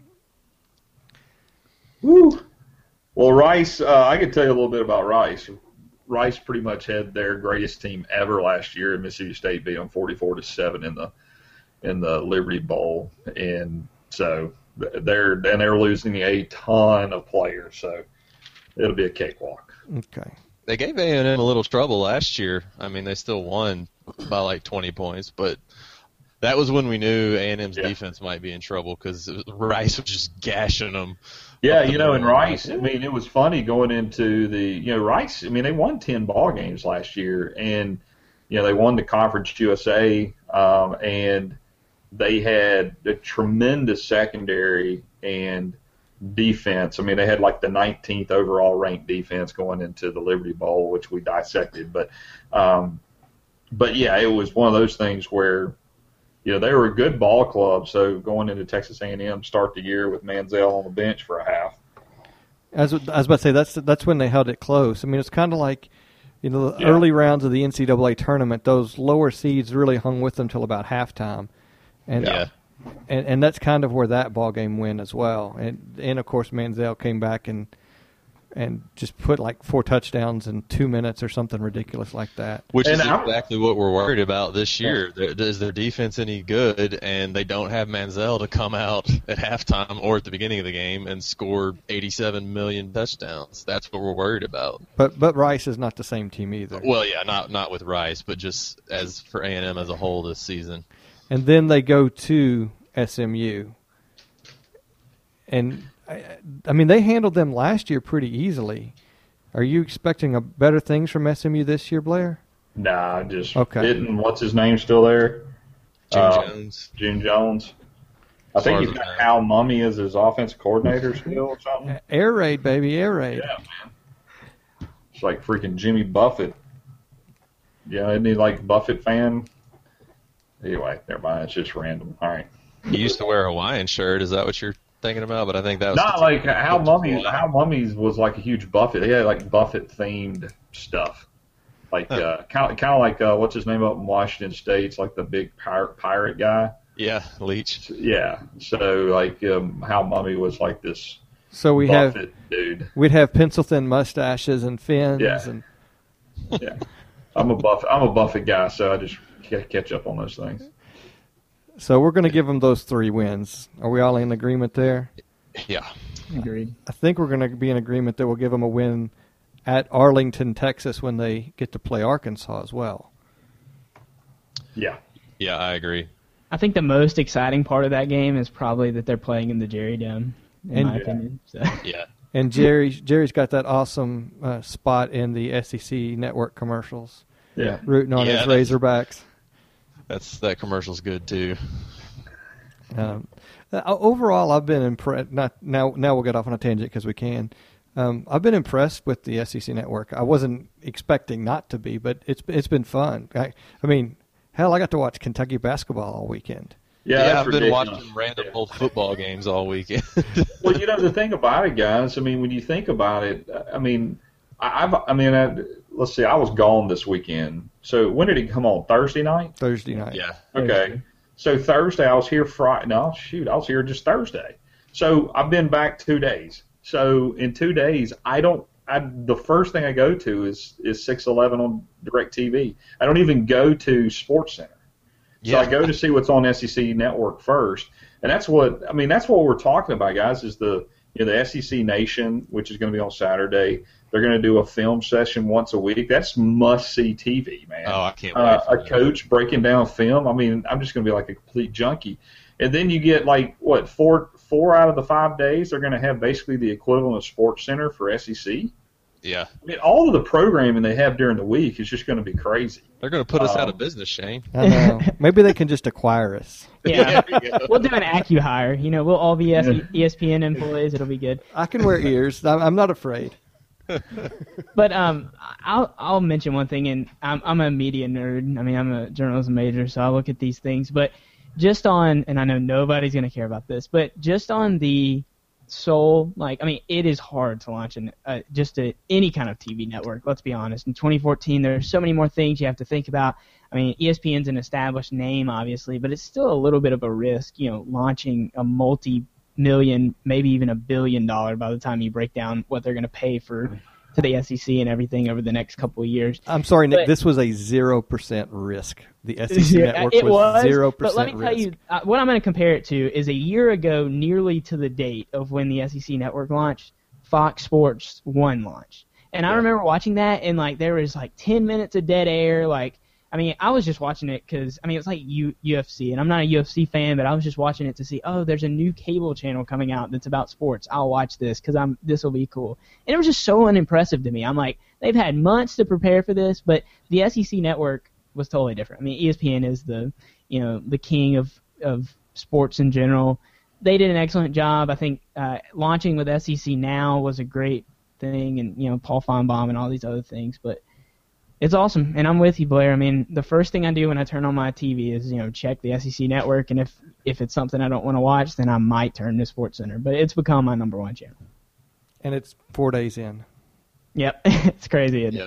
Woo. Well, Rice, uh, I can tell you a little bit about Rice. Rice pretty much had their greatest team ever last year, and Mississippi State beat them forty-four to seven in the in the Liberty Bowl, and so they're and they're losing a ton of players, so it'll be a cakewalk. Okay. They gave A and M a little trouble last year. I mean, they still won by like twenty points, but that was when we knew A and M's Yeah. defense might be in trouble because Rice was just gashing them. Yeah, you know, and Rice, I mean, it was funny going into the, you know, Rice, I mean, they won ten ball games last year, and, you know, they won the Conference U S A, um, and they had a tremendous secondary and defense. I mean, they had like the nineteenth overall ranked defense going into the Liberty Bowl, which we dissected. But, um, but yeah, it was one of those things where, you know, they were a good ball club, so going into Texas A and M, start the year with Manziel on the bench for a half. As I was about to say, that's that's when they held it close. I mean, it's kind of like, you know, the Yeah. early rounds of the N C double A tournament. Those lower seeds really hung with them till about halftime, and Yeah. and, and that's kind of where that ball game went as well. And and of course, Manziel came back and and just put like four touchdowns in two minutes or something ridiculous like that. Which And is I'm- exactly what we're worried about this year. There- Is their defense any good? And they don't have Manziel to come out at halftime or at the beginning of the game and score eighty-seven million touchdowns. That's what we're worried about. But but Rice is not the same team either. Well, yeah, not not with Rice, but just as for A and M as a whole this season. And then they go to S M U. And, I, I mean, they handled them last year pretty easily. Are you expecting a better things from S M U this year, Blair? Nah, just Okay. hitting, what's his name still there? June Uh, Jones. June Jones. I As far think as he's I got know. Al Mummy as his offensive coordinator still or something. Air raid, baby, air raid. Yeah, man. It's like freaking Jimmy Buffett. Yeah, isn't he like Buffett fan? Anyway, never mind. It's just random. All right. He used to wear a Hawaiian shirt. Is that what you're thinking about? But I think that was Not like how Hal Mummy. Hal Mummy's was like a huge Buffett. He had like Buffett themed stuff. like uh, kind of kind of like uh, what's his name up in Washington State? It's like the big pirate pirate guy. Yeah, Leach. Yeah. So like um, Hal Mummy was like this. So we Buffett have dude. We'd have pencil thin mustaches and fins. Yeah. And Yeah. I'm a Buffett. I'm a Buffett guy, so I just catch up on those things. So we're going to give them those three wins. Are we all in agreement there? Yeah. Agreed. I think we're going to be in agreement that we'll give them a win at Arlington, Texas, when they get to play Arkansas as well. Yeah. Yeah, I agree. I think the most exciting part of that game is probably that they're playing in the Jerry Dome, in And- my Yeah. opinion. So. Yeah. And Jerry, Jerry's got that awesome uh, spot in the S E C network commercials, Yeah. rooting on Yeah, his that's- Razorbacks. That's that commercial's good too. Um, uh, overall, I've been impressed. Not now. Now we'll get off on a tangent because we can. Um, I've been impressed with the S E C network. I wasn't expecting not to be, but it's it's been fun. I, I mean, hell, I got to watch Kentucky basketball all weekend. Yeah, Yeah, that's I've been ridiculous. watching random Yeah. old football games all weekend. Well, you know the thing about it, guys. I mean, when you think about it, I mean, I- I've, I mean, I, let's see. I was gone this weekend. So when did it come on? Thursday night. Thursday night. Yeah. Okay. So Thursday, I was here Friday. No, shoot, I was here just Thursday. So I've been back two days. So in two days, I don't. I, the first thing I go to is is six eleven on DirecTV. I don't even go to Sports Center. So Yeah. I go to see what's on S E C Network first, and that's what I mean. That's what we're talking about, guys. Is the you know the S E C Nation, which is going to be on Saturday. They're going to do a film session once a week. That's must see T V, man. Oh, I can't wait. Uh, for a that. coach breaking down film. I mean, I'm just going to be like a complete junkie. And then you get like what four four out of the five days they're going to have basically the equivalent of Sports Center for S E C. Yeah. I mean, all of the programming they have during the week is just going to be crazy. They're going to put us out Um, of business, Shane. I know. Maybe they can just acquire us. Yeah, There you go. we'll do an AccuHire. You know, we'll all be E S P N employees. It'll be good. I can wear ears. I'm, I'm not afraid. But um, I'll I'll mention one thing, and I'm I'm a media nerd. I mean, I'm a journalism major, so I look at these things. But just on, and I know nobody's gonna care about this, but just on the sole, like, I mean, it is hard to launch an uh, just a, any kind of T V network. Let's be honest. In twenty fourteen, there's so many more things you have to think about. I mean, E S P N's an established name, obviously, but it's still a little bit of a risk, you know, launching a multi-million, maybe even a billion dollar by the time you break down what they're going to pay for to the S E C and everything over the next couple of years. I'm sorry, Nick. But- This was a zero percent risk. The S E C Yeah, network it was was, zero but let percent me risk. tell you, uh, what I'm going to compare it to is a year ago, nearly to the date of when the S E C network launched, Fox Sports one launched. And I Yeah. remember watching that, and like there was like ten minutes of dead air. Like, I mean, I was just watching it because, I mean, it's like U- UFC, and I'm not a U F C fan, but I was just watching it to see, oh, there's a new cable channel coming out that's about sports. I'll watch this because I'm this will be cool. And it was just so unimpressive to me. I'm like, they've had months to prepare for this, but the S E C network was totally different. I mean, E S P N is the, you know, the king of of sports in general. They did an excellent job. I think uh, launching with S E C Now was a great thing, and you know, Paul Feinbaum and all these other things, but. It's awesome, and I'm with you, Blair. I mean, the first thing I do when I turn on my T V is, you know, check the S E C network, and if if it's something I don't want to watch, then I might turn to SportsCenter. But it's become my number one channel. And it's four days in. Yep, it's crazy, isn't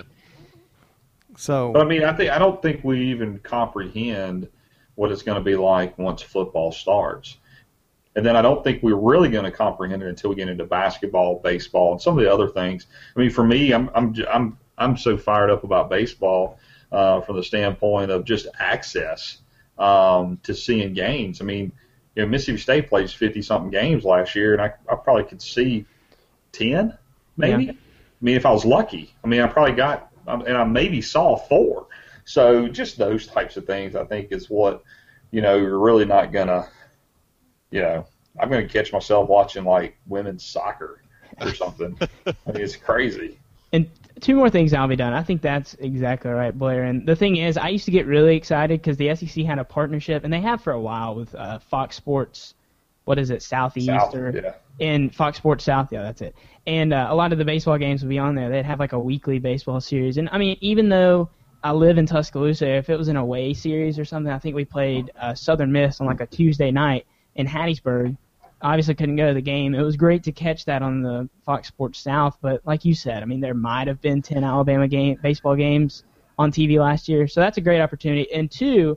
Yeah. it? So But I mean, I think I don't think we even comprehend what it's going to be like once football starts. And then I don't think we're really going to comprehend it until we get into basketball, baseball, and some of the other things. I mean, for me, I'm I'm I'm I'm so fired up about baseball uh, from the standpoint of just access um, to seeing games. I mean, you know, Mississippi State plays fifty something games last year, and I, I probably could see ten, maybe. Yeah. I mean, if I was lucky. I mean, I probably got, and I maybe saw four. So just those types of things, I think, is what, you know, you're really not gonna, you know, I'm gonna catch myself watching like women's soccer or something. I mean, it's crazy. And two more things, I'll be done. I think that's exactly right, Blair. And the thing is, I used to get really excited because the S E C had a partnership, and they have for a while with uh, Fox Sports. What is it, Southeast South, or yeah. and Fox Sports South? Yeah, that's it. And uh, a lot of the baseball games would be on there. They'd have like a weekly baseball series. And I mean, even though I live in Tuscaloosa, if it was an away series or something, I think we played uh, Southern Miss on like a Tuesday night in Hattiesburg. Obviously couldn't go to the game. It was great to catch that on the Fox Sports South, but like you said, I mean, there might have been ten Alabama game baseball games on T V last year. So that's a great opportunity. And two,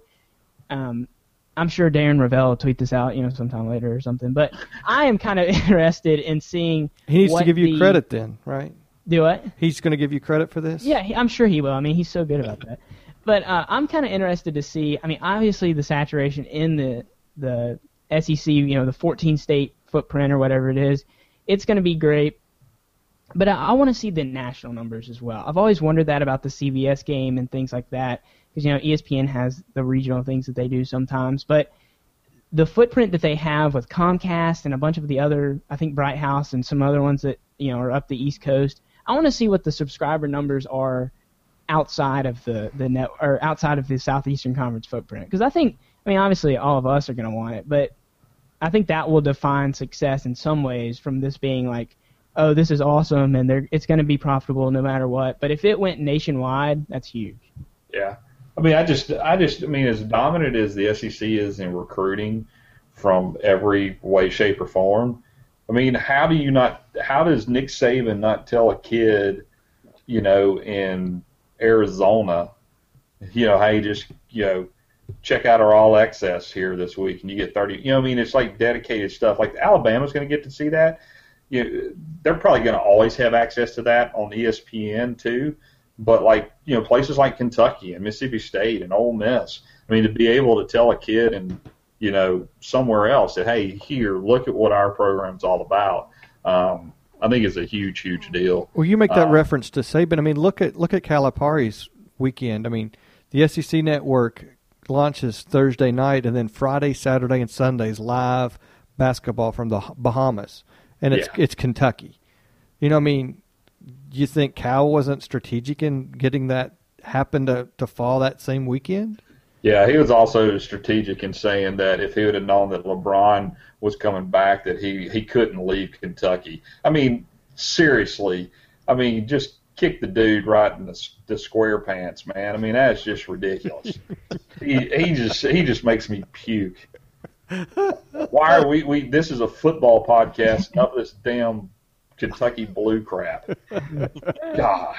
um, I'm sure Darren Ravel will tweet this out, you know, sometime later or something. But I am kind of interested in seeing. He needs what to give you the, credit then, right? Do what? He's going to give you credit for this? Yeah, he, I'm sure he will. I mean, he's so good about that. But uh, I'm kind of interested to see. I mean, obviously the saturation in the the S E C, you know, the fourteen state footprint or whatever it is, it's going to be great. But I, I want to see the national numbers as well. I've always wondered that about the C B S game and things like that, because, you know, E S P N has the regional things that they do sometimes. But the footprint that they have with Comcast and a bunch of the other, I think Bright House and some other ones that, you know, are up the East Coast, I want to see what the subscriber numbers are outside of the, the net or outside of the Southeastern Conference footprint. Because I think, I mean, obviously all of us are going to want it, but I think that will define success in some ways from this being like, oh, this is awesome, and they're, it's going to be profitable no matter what. But if it went nationwide, that's huge. Yeah. I mean, I just, I just, I mean, as dominant as the S E C is in recruiting from every way, shape, or form, I mean, how do you not, how does Nick Saban not tell a kid, you know, in Arizona, you know, hey, just, you know, check out our All Access here this week, and you get thirty, you know, I mean, it's like dedicated stuff. Like Alabama's going to get to see that. You know, they're probably going to always have access to that on E S P N too. But like, you know, places like Kentucky and Mississippi State and Ole Miss, I mean, to be able to tell a kid and, you know, somewhere else that, hey, here, look at what our program's all about, um, I think is a huge, huge deal. Well, you make that uh, reference to Saban. I mean, look at look at Calipari's weekend. I mean, the S E C Network launches Thursday night, and then Friday, Saturday, and Sundays live basketball from the Bahamas. And it's Yeah. it's Kentucky. You know, I mean, you think Cal wasn't strategic in getting that happen to, to fall that same weekend? Yeah, he was also strategic in saying that if he would have known that LeBron was coming back, that he, he couldn't leave Kentucky. I mean, seriously, I mean, just kick the dude right in the, the square pants, man. I mean, that's just ridiculous. he, he just he just makes me puke. Why are we, we – this is a football podcast, not this damn Kentucky blue crap. God.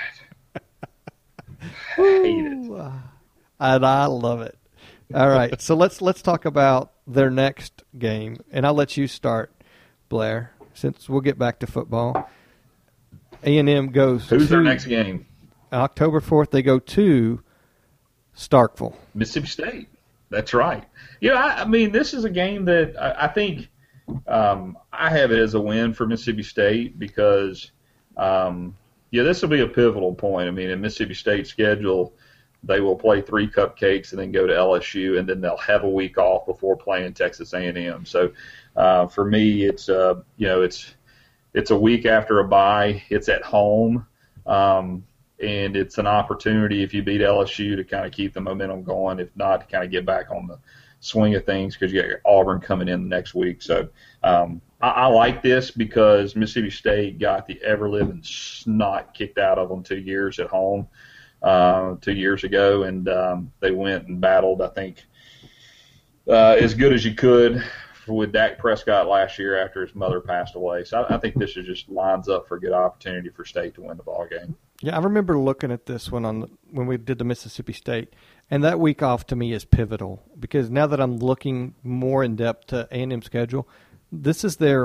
I hate it. And I love it. All right, so let's let's talk about their next game, and I'll let you start, Blair, since we'll get back to football. A and M goes Who's to, their next game? October fourth, they go to Starkville. Mississippi State. That's right. Yeah, I, I mean, this is a game that I, I think um, I have it as a win for Mississippi State because, um, yeah, this will be a pivotal point. I mean, in Mississippi State's schedule, they will play three cupcakes and then go to L S U, and then they'll have a week off before playing Texas A and M. So uh, for me, it's uh, you know, it's it's a week after a bye. It's at home. Um, And it's an opportunity, if you beat L S U, to kind of keep the momentum going. If not, to kind of get back on the swing of things because you got Auburn coming in the next week. So um, I, I like this because Mississippi State got the ever-living snot kicked out of them two years at home, uh, two years ago, and um, they went and battled, I think, uh, as good as you could with Dak Prescott last year after his mother passed away. So I, I think this is just lines up for a good opportunity for State to win the ball game. Yeah, I remember looking at this one on the, when we did the Mississippi State, and that week off to me is pivotal because now that I'm looking more in depth to A and M schedule, this is their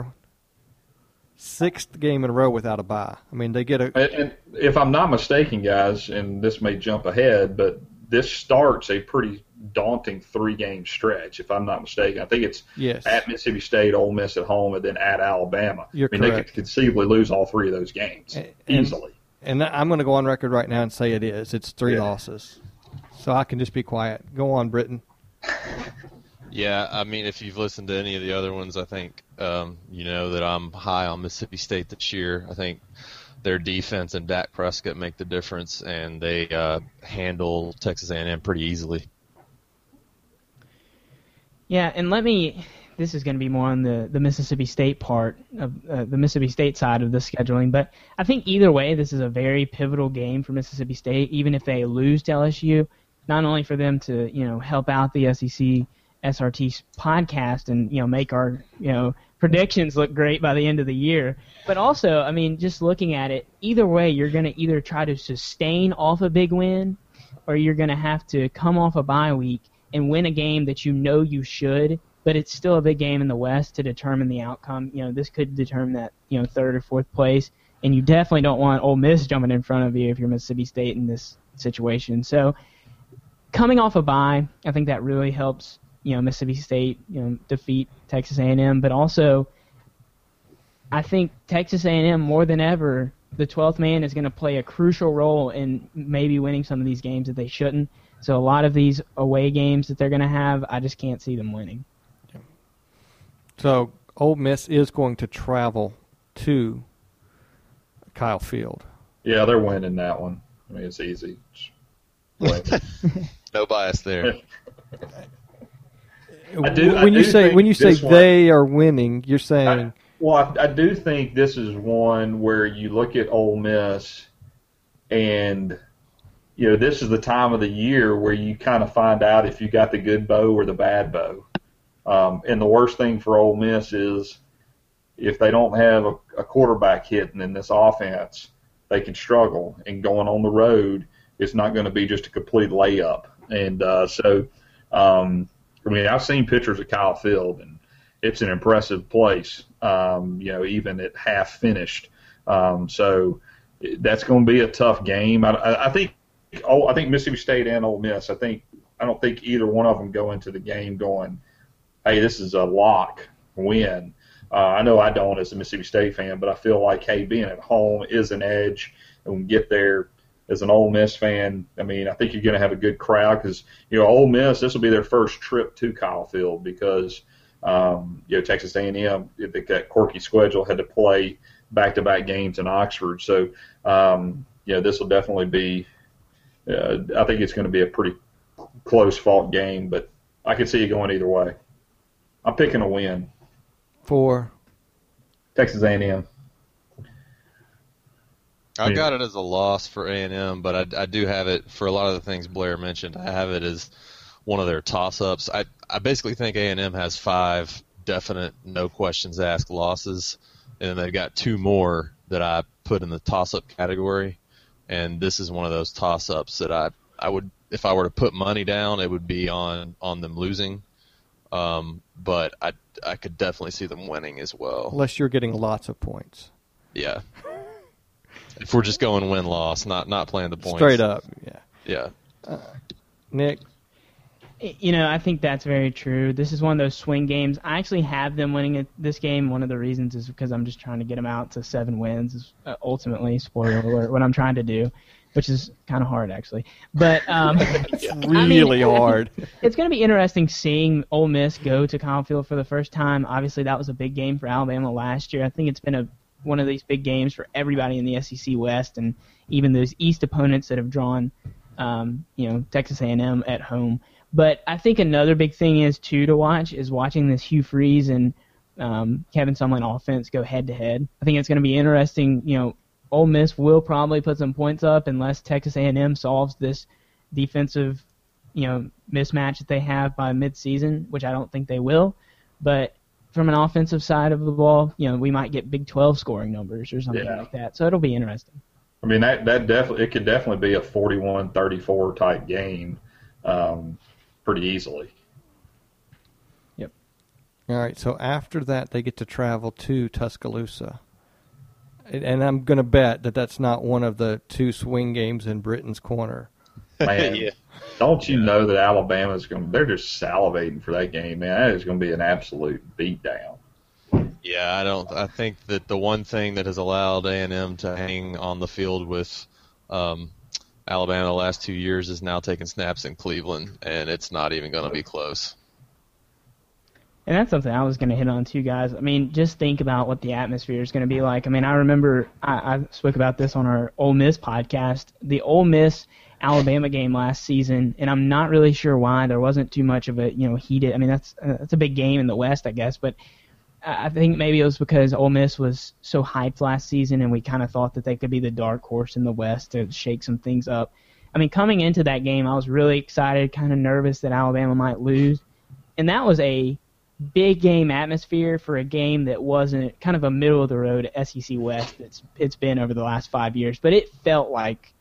sixth game in a row without a bye. I mean, they get a. And, and if I'm not mistaken, guys, and this may jump ahead, but this starts a pretty daunting three-game stretch. If I'm not mistaken, I think it's yes. at Mississippi State, Ole Miss at home, and then at Alabama. You're I mean, correct. They could conceivably lose all three of those games and, easily. And I'm going to go on record right now and say it is. It's three Yeah. losses. So I can just be quiet. Go on, Britton. Yeah, I mean, if you've listened to any of the other ones, I think um, you know that I'm high on Mississippi State this year. I think their defense and Dak Prescott make the difference, and they uh, handle Texas A and M pretty easily. Yeah, and let me – this is going to be more on the, the Mississippi State part, of uh, the Mississippi State side of the scheduling, but I think either way this is a very pivotal game for Mississippi State, even if they lose to L S U, not only for them to, you know, help out the S E C S R T podcast and, you know, make our, you know, predictions look great by the end of the year, but also, I mean, just looking at it, either way you're going to either try to sustain off a big win or you're going to have to come off a bye week and win a game that you know you should, but it's still a big game in the West to determine the outcome. You know, this could determine that, you know, third or fourth place, and you definitely don't want Ole Miss jumping in front of you if you're Mississippi State in this situation. So coming off a bye, I think that really helps, you know, Mississippi State, you know, defeat Texas A and M, but also I think Texas A and M more than ever, the twelfth man is going to play a crucial role in maybe winning some of these games that they shouldn't. So a lot of these away games that they're going to have, I just can't see them winning. So Ole Miss is going to travel to Kyle Field. Yeah, they're winning that one. I mean, it's easy. No bias there. I do, when I you do say think when you say this one- they are winning, you're saying I, well, I, I do think this is one where you look at Ole Miss, and you know this is the time of the year where you kind of find out if you got the good bow or the bad bow. Um, and the worst thing for Ole Miss is if they don't have a, a quarterback hitting in this offense, they can struggle. And going on the road, it's not going to be just a complete layup. And uh, so, um, I mean, I've seen pictures of Kyle Field, and it's an impressive place, um, you know, even at half finished. Um, so that's going to be a tough game. I, I, I think oh, I think Mississippi State and Ole Miss, I think I don't think either one of them go into the game going, hey, this is a lock win. Uh, I know I don't as a Mississippi State fan, but I feel like, hey, being at home is an edge, and we get there as an Ole Miss fan. I mean, I think you're going to have a good crowd because, you know, Ole Miss, this will be their first trip to Kyle Field because, um, you know, Texas A and M, that quirky schedule, had to play back-to-back games in Oxford. So, um, you know, this will definitely be, uh, I think it's going to be a pretty close-fought game, but I could see it going either way. I'm picking a win. for Texas A and M. I got it as a loss for A and M, but I, I do have it for a lot of the things Blair mentioned. I have it as one of their toss-ups. I, I basically think A and M has five definite, no questions asked losses, and then they've got two more that I put in the toss-up category, and this is one of those toss-ups that I, I would, if I were to put money down, it would be on, on them losing. Um, but I, I could definitely see them winning as well. unless you're getting lots of points. Yeah. If we're just going win-loss, not not playing the points. Straight up, yeah. Yeah. Uh, Nick? You know, I think that's very true. This is one of those swing games. I actually have them winning it, this game. One of the reasons is because I'm just trying to get them out to seven wins. Is uh, ultimately, spoiler alert, what I'm trying to do, which is kind of hard actually. But um, It's really I mean, hard. It's going to be interesting seeing Ole Miss go to Kyle Field for the first time. Obviously, that was a big game for Alabama last year. I think it's been a one of these big games for everybody in the S E C West, and even those East opponents that have drawn, um, you know, Texas A and M at home. But I think another big thing is too to watch is watching this Hugh Freeze and um, Kevin Sumlin offense go head to head. I think it's going to be interesting. You know, Ole Miss will probably put some points up unless Texas A and M solves this defensive, you know, mismatch that they have by midseason, which I don't think they will. But from an offensive side of the ball, you know, we might get Big twelve scoring numbers or something Yeah. like that. So it'll be interesting. I mean, that that definitely it could definitely be a forty-one thirty-four type game, um, pretty easily. Yep. All right, so after that, they get to travel to Tuscaloosa. And- And I'm going to bet that that's not one of the two swing games in Britain's corner. Man, Yeah. don't you know that Alabama's going? They're just salivating for that game, man. That is going to be an absolute beatdown. Yeah, I don't. I think that the one thing that has allowed A and M to hang on the field with um, Alabama the last two years is now taking snaps in Cleveland, and it's not even going to be close. And that's something I was going to hit on too, guys. I mean, just think about what the atmosphere is going to be like. I mean, I remember I, I spoke about this on our Ole Miss podcast. The Ole Miss Alabama game last season, and I'm not really sure why there wasn't too much of a, you know, heated. I mean, that's uh, that's a big game in the West, I guess, but I think maybe it was because Ole Miss was so hyped last season, and we kind of thought that they could be the dark horse in the West to shake some things up. I mean, coming into that game, I was really excited, kind of nervous that Alabama might lose, and that was a big game atmosphere for a game that wasn't kind of a middle of the road S E C West. It's it's been over the last five years, but it felt like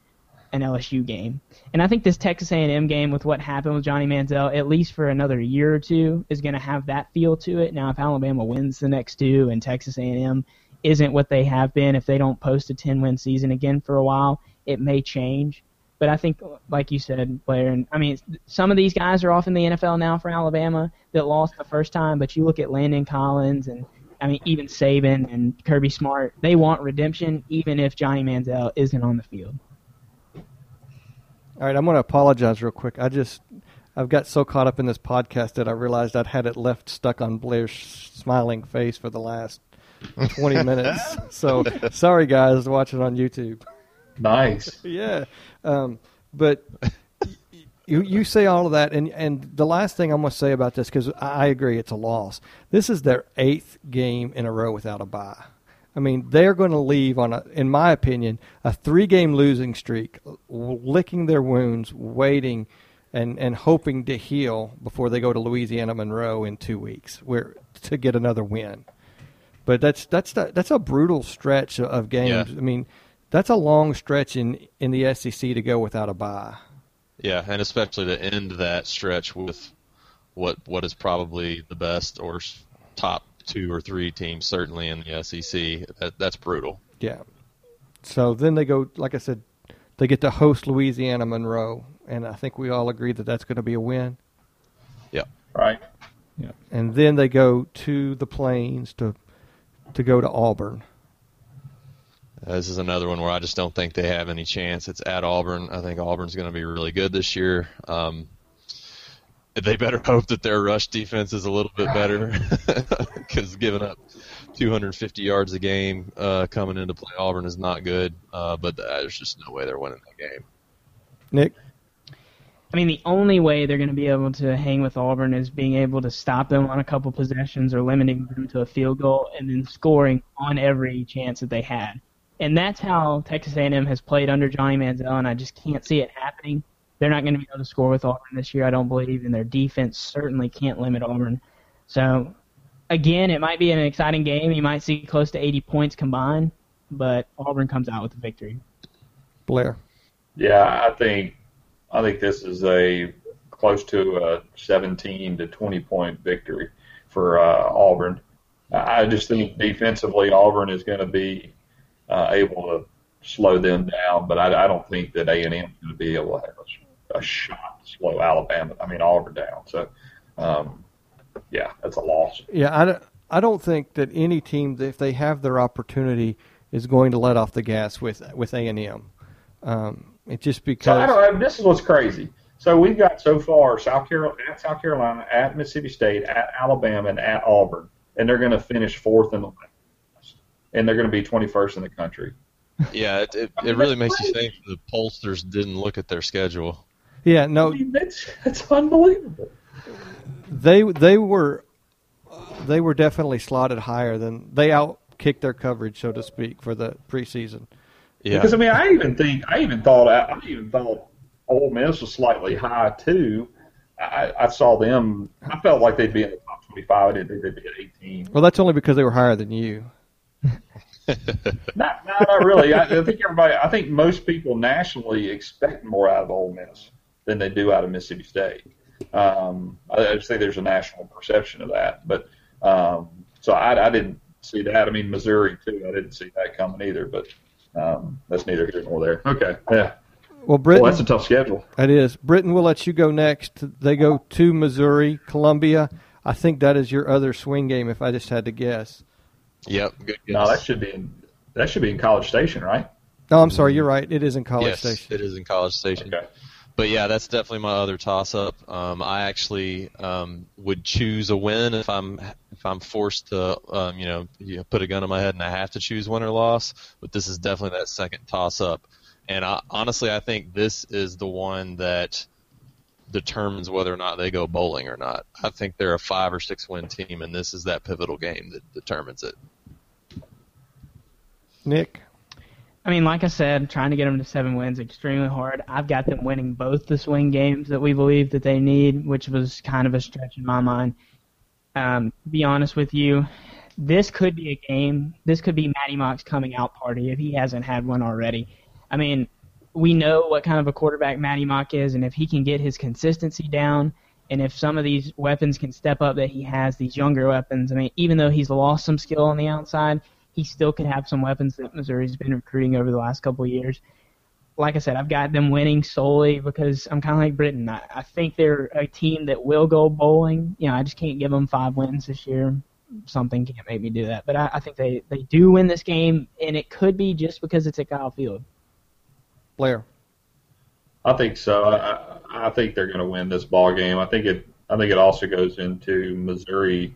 an L S U game. And I think this Texas A and M game, with what happened with Johnny Manziel, at least for another year or two, is going to have that feel to it. Now, if Alabama wins the next two and Texas A and M isn't what they have been, if they don't post a ten-win season again for a while, it may change. But I think, like you said, Blair, and I mean, some of these guys are off in the N F L now for Alabama that lost the first time, but you look at Landon Collins and, I mean, even Saban and Kirby Smart, they want redemption even if Johnny Manziel isn't on the field. All right, I'm going to apologize real quick. I just, I've got so caught up in this podcast that I realized I'd had it left stuck on Blair's smiling face for the last twenty minutes. So, sorry, guys, watching on YouTube. Nice. Yeah. Um, but you you say all of that, and, and the last thing I'm going to say about this, because I agree it's a loss, this is their eighth game in a row without a bye. I mean, they're going to leave on, a, in my opinion, a three-game losing streak, licking their wounds, waiting, and, and hoping to heal before they go to Louisiana Monroe in two weeks where to get another win. But that's that's that's a brutal stretch of games. Yeah. I mean, that's a long stretch in, in the S E C to go without a bye. Yeah, and especially to end that stretch with what what is probably the best or top two or three teams, certainly in the S E C. That, that's brutal. Yeah. So then they go, like I said, they get to host Louisiana Monroe, and I think we all agree that that's going to be a win. Yeah. Right. Yeah. And then they go to the Plains to to go to Auburn. This is another one where I just don't think they have any chance. It's at Auburn. I think Auburn's going to be really good this year. Um, they better hope that their rush defense is a little bit better, because giving up two hundred fifty yards a game uh, coming into play Auburn is not good. Uh, but there's just no way they're winning that game. Nick? I mean, the only way they're going to be able to hang with Auburn is being able to stop them on a couple possessions or limiting them to a field goal and then scoring on every chance that they had. And that's how Texas A and M has played under Johnny Manziel, and I just can't see it happening. They're not going to be able to score with Auburn this year, I don't believe, and their defense certainly can't limit Auburn. So, again, it might be an exciting game. You might see close to eighty points combined, but Auburn comes out with a victory. Blair? Yeah, I think I think this is a close to a seventeen to twenty point victory for uh, Auburn. I just think defensively Auburn is going to be uh, able to slow them down, but I, I don't think that A and M is going to be able to have a, a shot to slow Alabama, I mean Auburn down. So, um, yeah, that's a loss. Yeah, I don't, I don't think that any team, if they have their opportunity, is going to let off the gas with with A and M. Um, it's just because. So I don't know. This is what's crazy. So we've got so far South Carolina, at South Carolina, at Mississippi State, at Alabama, and at Auburn, and they're going to finish fourth in the West, and they're going to be twenty-first in the country. Yeah, it it, it really makes you think the pollsters didn't look at their schedule. Yeah, no, I mean, that's that's unbelievable. They they were they were definitely slotted higher than they outkicked their coverage, so to speak, for the preseason. Yeah, Because I mean, I even think I even thought I even thought Ole Miss was slightly high too. I, I saw them. I felt like they'd be in the top twenty-five. I didn't think they'd be at eighteen. Well, that's only because they were higher than you. Not, not, not really. I, I think everybody. I think most people nationally expect more out of Ole Miss than they do out of Mississippi State. Um, I, I just think there's a national perception of that. But um, so I, I didn't see that. I mean, Missouri too. I didn't see that coming either. But um, that's neither here nor there. Okay. Yeah. Well, Britain, Well, that's a tough schedule. it is. Britain will let you go next. They go to Missouri, Columbia. I think that is your other swing game, if I just had to guess. Yep. Good guess. No, that should be in that should be in College Station, right? No, I'm sorry. You're right. It is in College yes, Station. it is in College Station. Okay. But yeah, that's definitely my other toss-up. Um, I actually um, would choose a win if I'm if I'm forced to, um, you know, you put a gun on my head and I have to choose win or loss. But this is definitely that second toss-up. And I, honestly, I think this is the one that determines whether or not they go bowling or not. I think they're a five or six win team, and this is that pivotal game that determines it. Nick? I mean, like I said, trying to get them to seven wins is extremely hard. I've got them winning both the swing games that we believe that they need, which was kind of a stretch in my mind. Um, to be honest with you, this could be a game. This could be Matty Mock's coming out party if he hasn't had one already. I mean, we know what kind of a quarterback Matty Mock is, and if he can get his consistency down, and if some of these weapons can step up that he has, these younger weapons, I mean, even though he's lost some skill on the outside, he still could have some weapons that Missouri's been recruiting over the last couple of years. Like I said, I've got them winning solely because I'm kind of like Britain. I, I think they're a team that will go bowling. You know, I just can't give them five wins this year. Something can't make me do that. But I, I think they, they do win this game, and it could be just because it's at Kyle Field. Blair. I think so. I, I think they're going to win this ball game. I think it. I think it also goes into Missouri.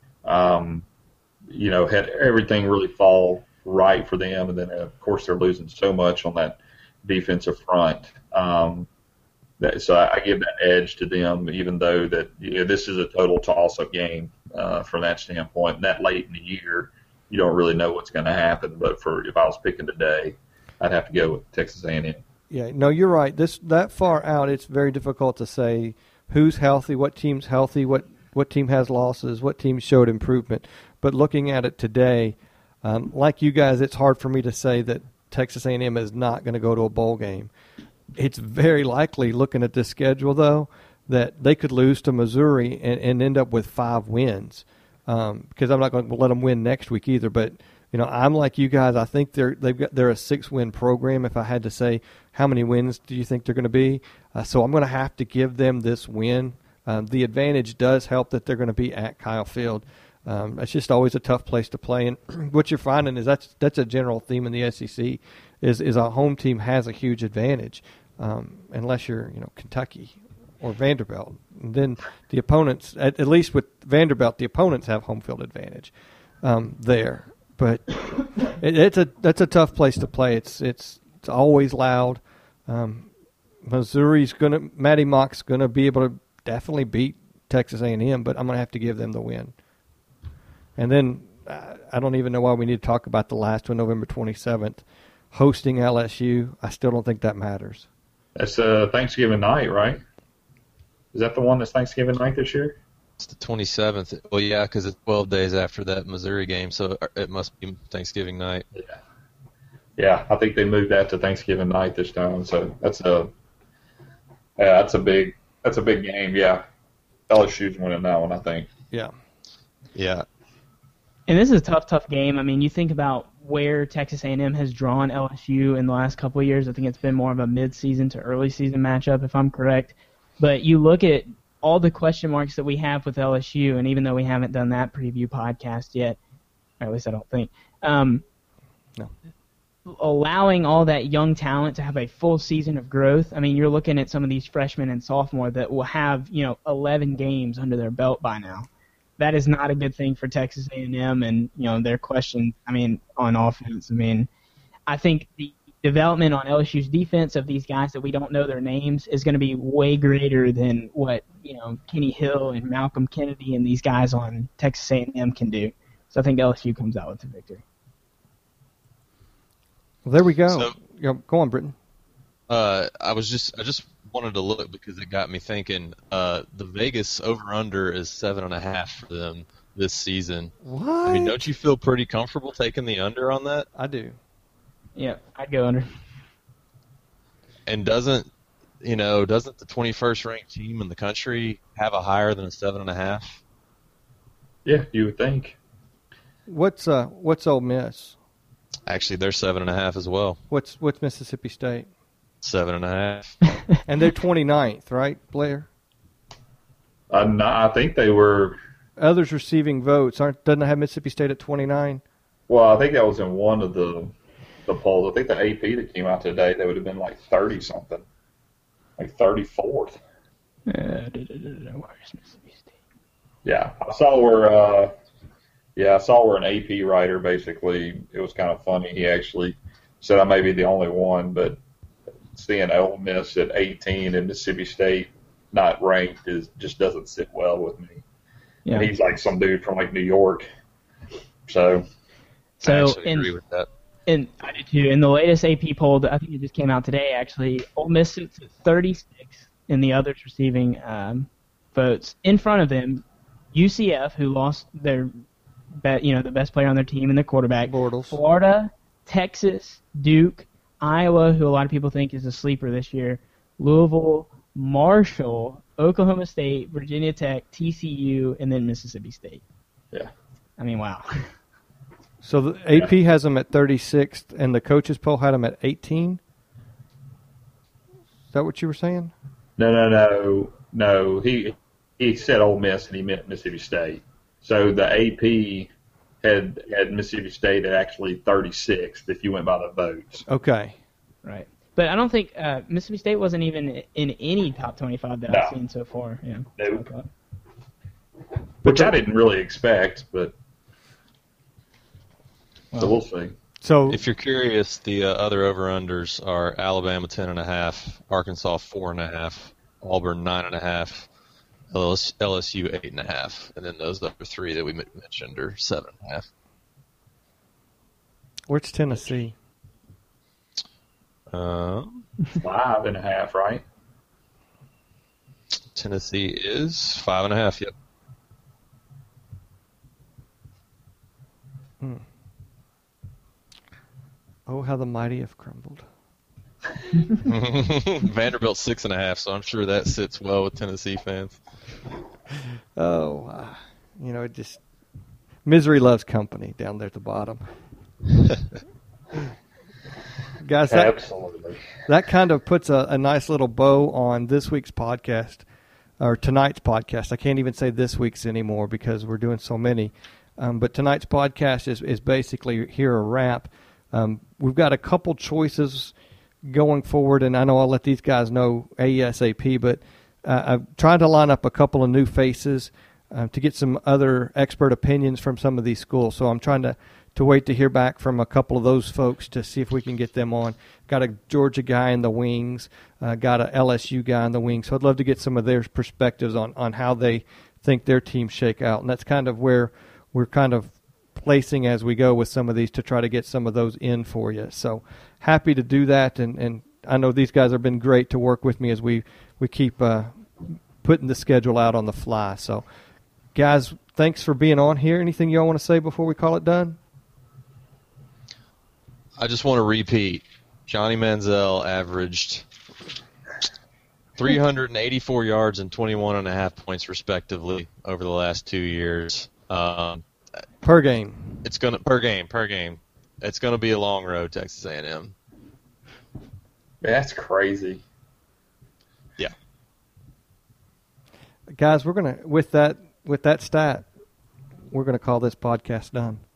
Um, you know, had everything really fall right for them, and then of course they're losing so much on that defensive front. Um, that, so I, I give that edge to them, even though that you know, this is a total toss-up game uh, from that standpoint. And that late in the year, you don't really know what's going to happen. But for if I was picking today, I'd have to go with Texas A and M. Yeah, no, you're right. This that far out, it's very difficult to say who's healthy, what team's healthy, what what team has losses, what team showed improvement. But looking at it today, um, like you guys, it's hard for me to say that Texas A and M is not going to go to a bowl game. It's very likely, looking at this schedule, though, that they could lose to Missouri and, and end up with five wins. Um, because I'm not going to let them win next week either. But you know, I'm like you guys. I think they're they've got they're a six-win program. If I had to say how many wins do you think they're going to be, uh, so I'm going to have to give them this win. Um, the advantage does help that they're going to be at Kyle Field. Um, it's just always a tough place to play, and what you're finding is that's that's a general theme in the S E C, is is a home team has a huge advantage, um, unless you're you know Kentucky or Vanderbilt. And then the opponents, at, at least with Vanderbilt, the opponents have home field advantage um, there. But it, it's a that's a tough place to play. It's it's it's always loud. Um, Missouri's gonna Matty Mock's gonna be able to definitely beat Texas A and M, but I'm gonna have to give them the win. And then uh, I don't even know why we need to talk about the last one, November twenty-seventh, hosting L S U. I still don't think that matters. That's uh, Thanksgiving night, right? Is that the one that's Thanksgiving night this year? It's the twenty-seventh. Well, yeah, because it's twelve days after that Missouri game, so it must be Thanksgiving night. Yeah, yeah. I think they moved that to Thanksgiving night this time, so that's a yeah, that's a big that's a big game. Yeah, L S U's winning that one, I think. Yeah, yeah. And this is a tough, tough game. I mean, you think about where Texas A and M has drawn L S U in the last couple of years. I think it's been more of a mid-season to early season matchup, if I'm correct. But you look at all the question marks that we have with L S U, and even though we haven't done that preview podcast yet, or at least I don't think, um, no. allowing all that young talent to have a full season of growth. I mean, you're looking at some of these freshmen and sophomore that will have, you know, eleven games under their belt by now. That is not a good thing for Texas A and M and, you know, their question, I mean, on offense. I mean, I think the development on L S U's defense of these guys that we don't know their names is going to be way greater than what, you know, Kenny Hill and Malcolm Kennedy and these guys on Texas A and M can do. So I think L S U comes out with the victory. Well, there we go. So, yeah, go on, Britton. Uh, I was just I just wanted to look because it got me thinking. Uh, the Vegas over under is seven and a half for them this season. What? I mean, don't you feel pretty comfortable taking the under on that? I do. Yeah, I'd go under. And doesn't you know doesn't the twenty-first ranked team in the country have a higher than a seven and a half? Yeah, you would think. What's uh what's Ole Miss? Actually, they're seven and a half as well. What's what's Mississippi State? Seven and a half. And they're twenty-ninth, right, Blair? Uh, no, I think they were. Others receiving votes aren't. Doesn't it have Mississippi State at twenty-nine? Well, I think that was in one of the the polls. I think the A P that came out today, they would have been like thirty something, like thirty-fourth. Uh, where's Mississippi State? Yeah, I saw where. Uh, yeah, I saw where an A P writer basically. It was kind of funny. He actually said I may be the only one, but seeing Ole Miss at eighteen and Mississippi State not ranked is just doesn't sit well with me. Yeah. And he's like some dude from like New York. So, so I actually in, agree with that. And I do too. In the latest A P poll, I think it just came out today. Actually, Ole Miss sits at thirty-six in the others receiving um, votes. In front of them, U C F, who lost their, be, you know, the best player on their team and their quarterback. Bortles. Florida, Texas, Duke, Iowa, who a lot of people think is a sleeper this year, Louisville, Marshall, Oklahoma State, Virginia Tech, T C U, and then Mississippi State. Yeah. I mean, wow. So the A P has them at thirty-sixth, and the coaches poll had them at eighteen. Is that what you were saying? No, no, no, no. He he said Ole Miss, and he meant Mississippi State. So the A P had had Mississippi State at actually thirty-sixth if you went by the votes. Okay. Right. But I don't think uh, Mississippi State wasn't even in any top twenty-five that No. I've seen so far. Yeah. Nope. Which I didn't really expect, but so we'll see. So If you're curious, the uh, other over-unders are Alabama ten and a half, Arkansas four and a half, Auburn nine and a half, L S U eight and a half, and then those other three that we mentioned are seven and a half. where's Tennessee? Um, Five and a half, right? Tennessee is five and a half. Yep. Hmm. Oh, how the mighty have crumbled. Vanderbilt six and a half, so I'm sure that sits well with Tennessee fans. Oh, uh, you know, it just misery loves company down there at the bottom. Guys, that, Absolutely. that kind of puts a, a nice little bow on this week's podcast, or tonight's podcast. I can't even say this week's anymore because we're doing so many. Um, but tonight's podcast is, is basically here a wrap. Um, we've got a couple choices going forward, and I know I'll let these guys know ASAP, but uh, I'm trying to line up a couple of new faces uh, to get some other expert opinions from some of these schools. So I'm trying to, to wait to hear back from a couple of those folks to see if we can get them on. Got a Georgia guy in the wings, uh, got a L S U guy in the wings. So I'd love to get some of their perspectives on, on how they think their teams shake out. And that's kind of where we're kind of placing as we go with some of these to try to get some of those in for you. So happy to do that, and, and I know these guys have been great to work with me as we, we keep uh, putting the schedule out on the fly. So, guys, thanks for being on here. Anything y'all want to say before we call it done? I just want to repeat. Johnny Manziel averaged three hundred eighty-four yards and twenty-one and a half points respectively over the last two years. Um, Per game. It's gonna per game, per game. It's gonna be a long road, Texas A and M. That's crazy. Yeah. Guys, we're gonna with that with that stat, we're gonna call this podcast done.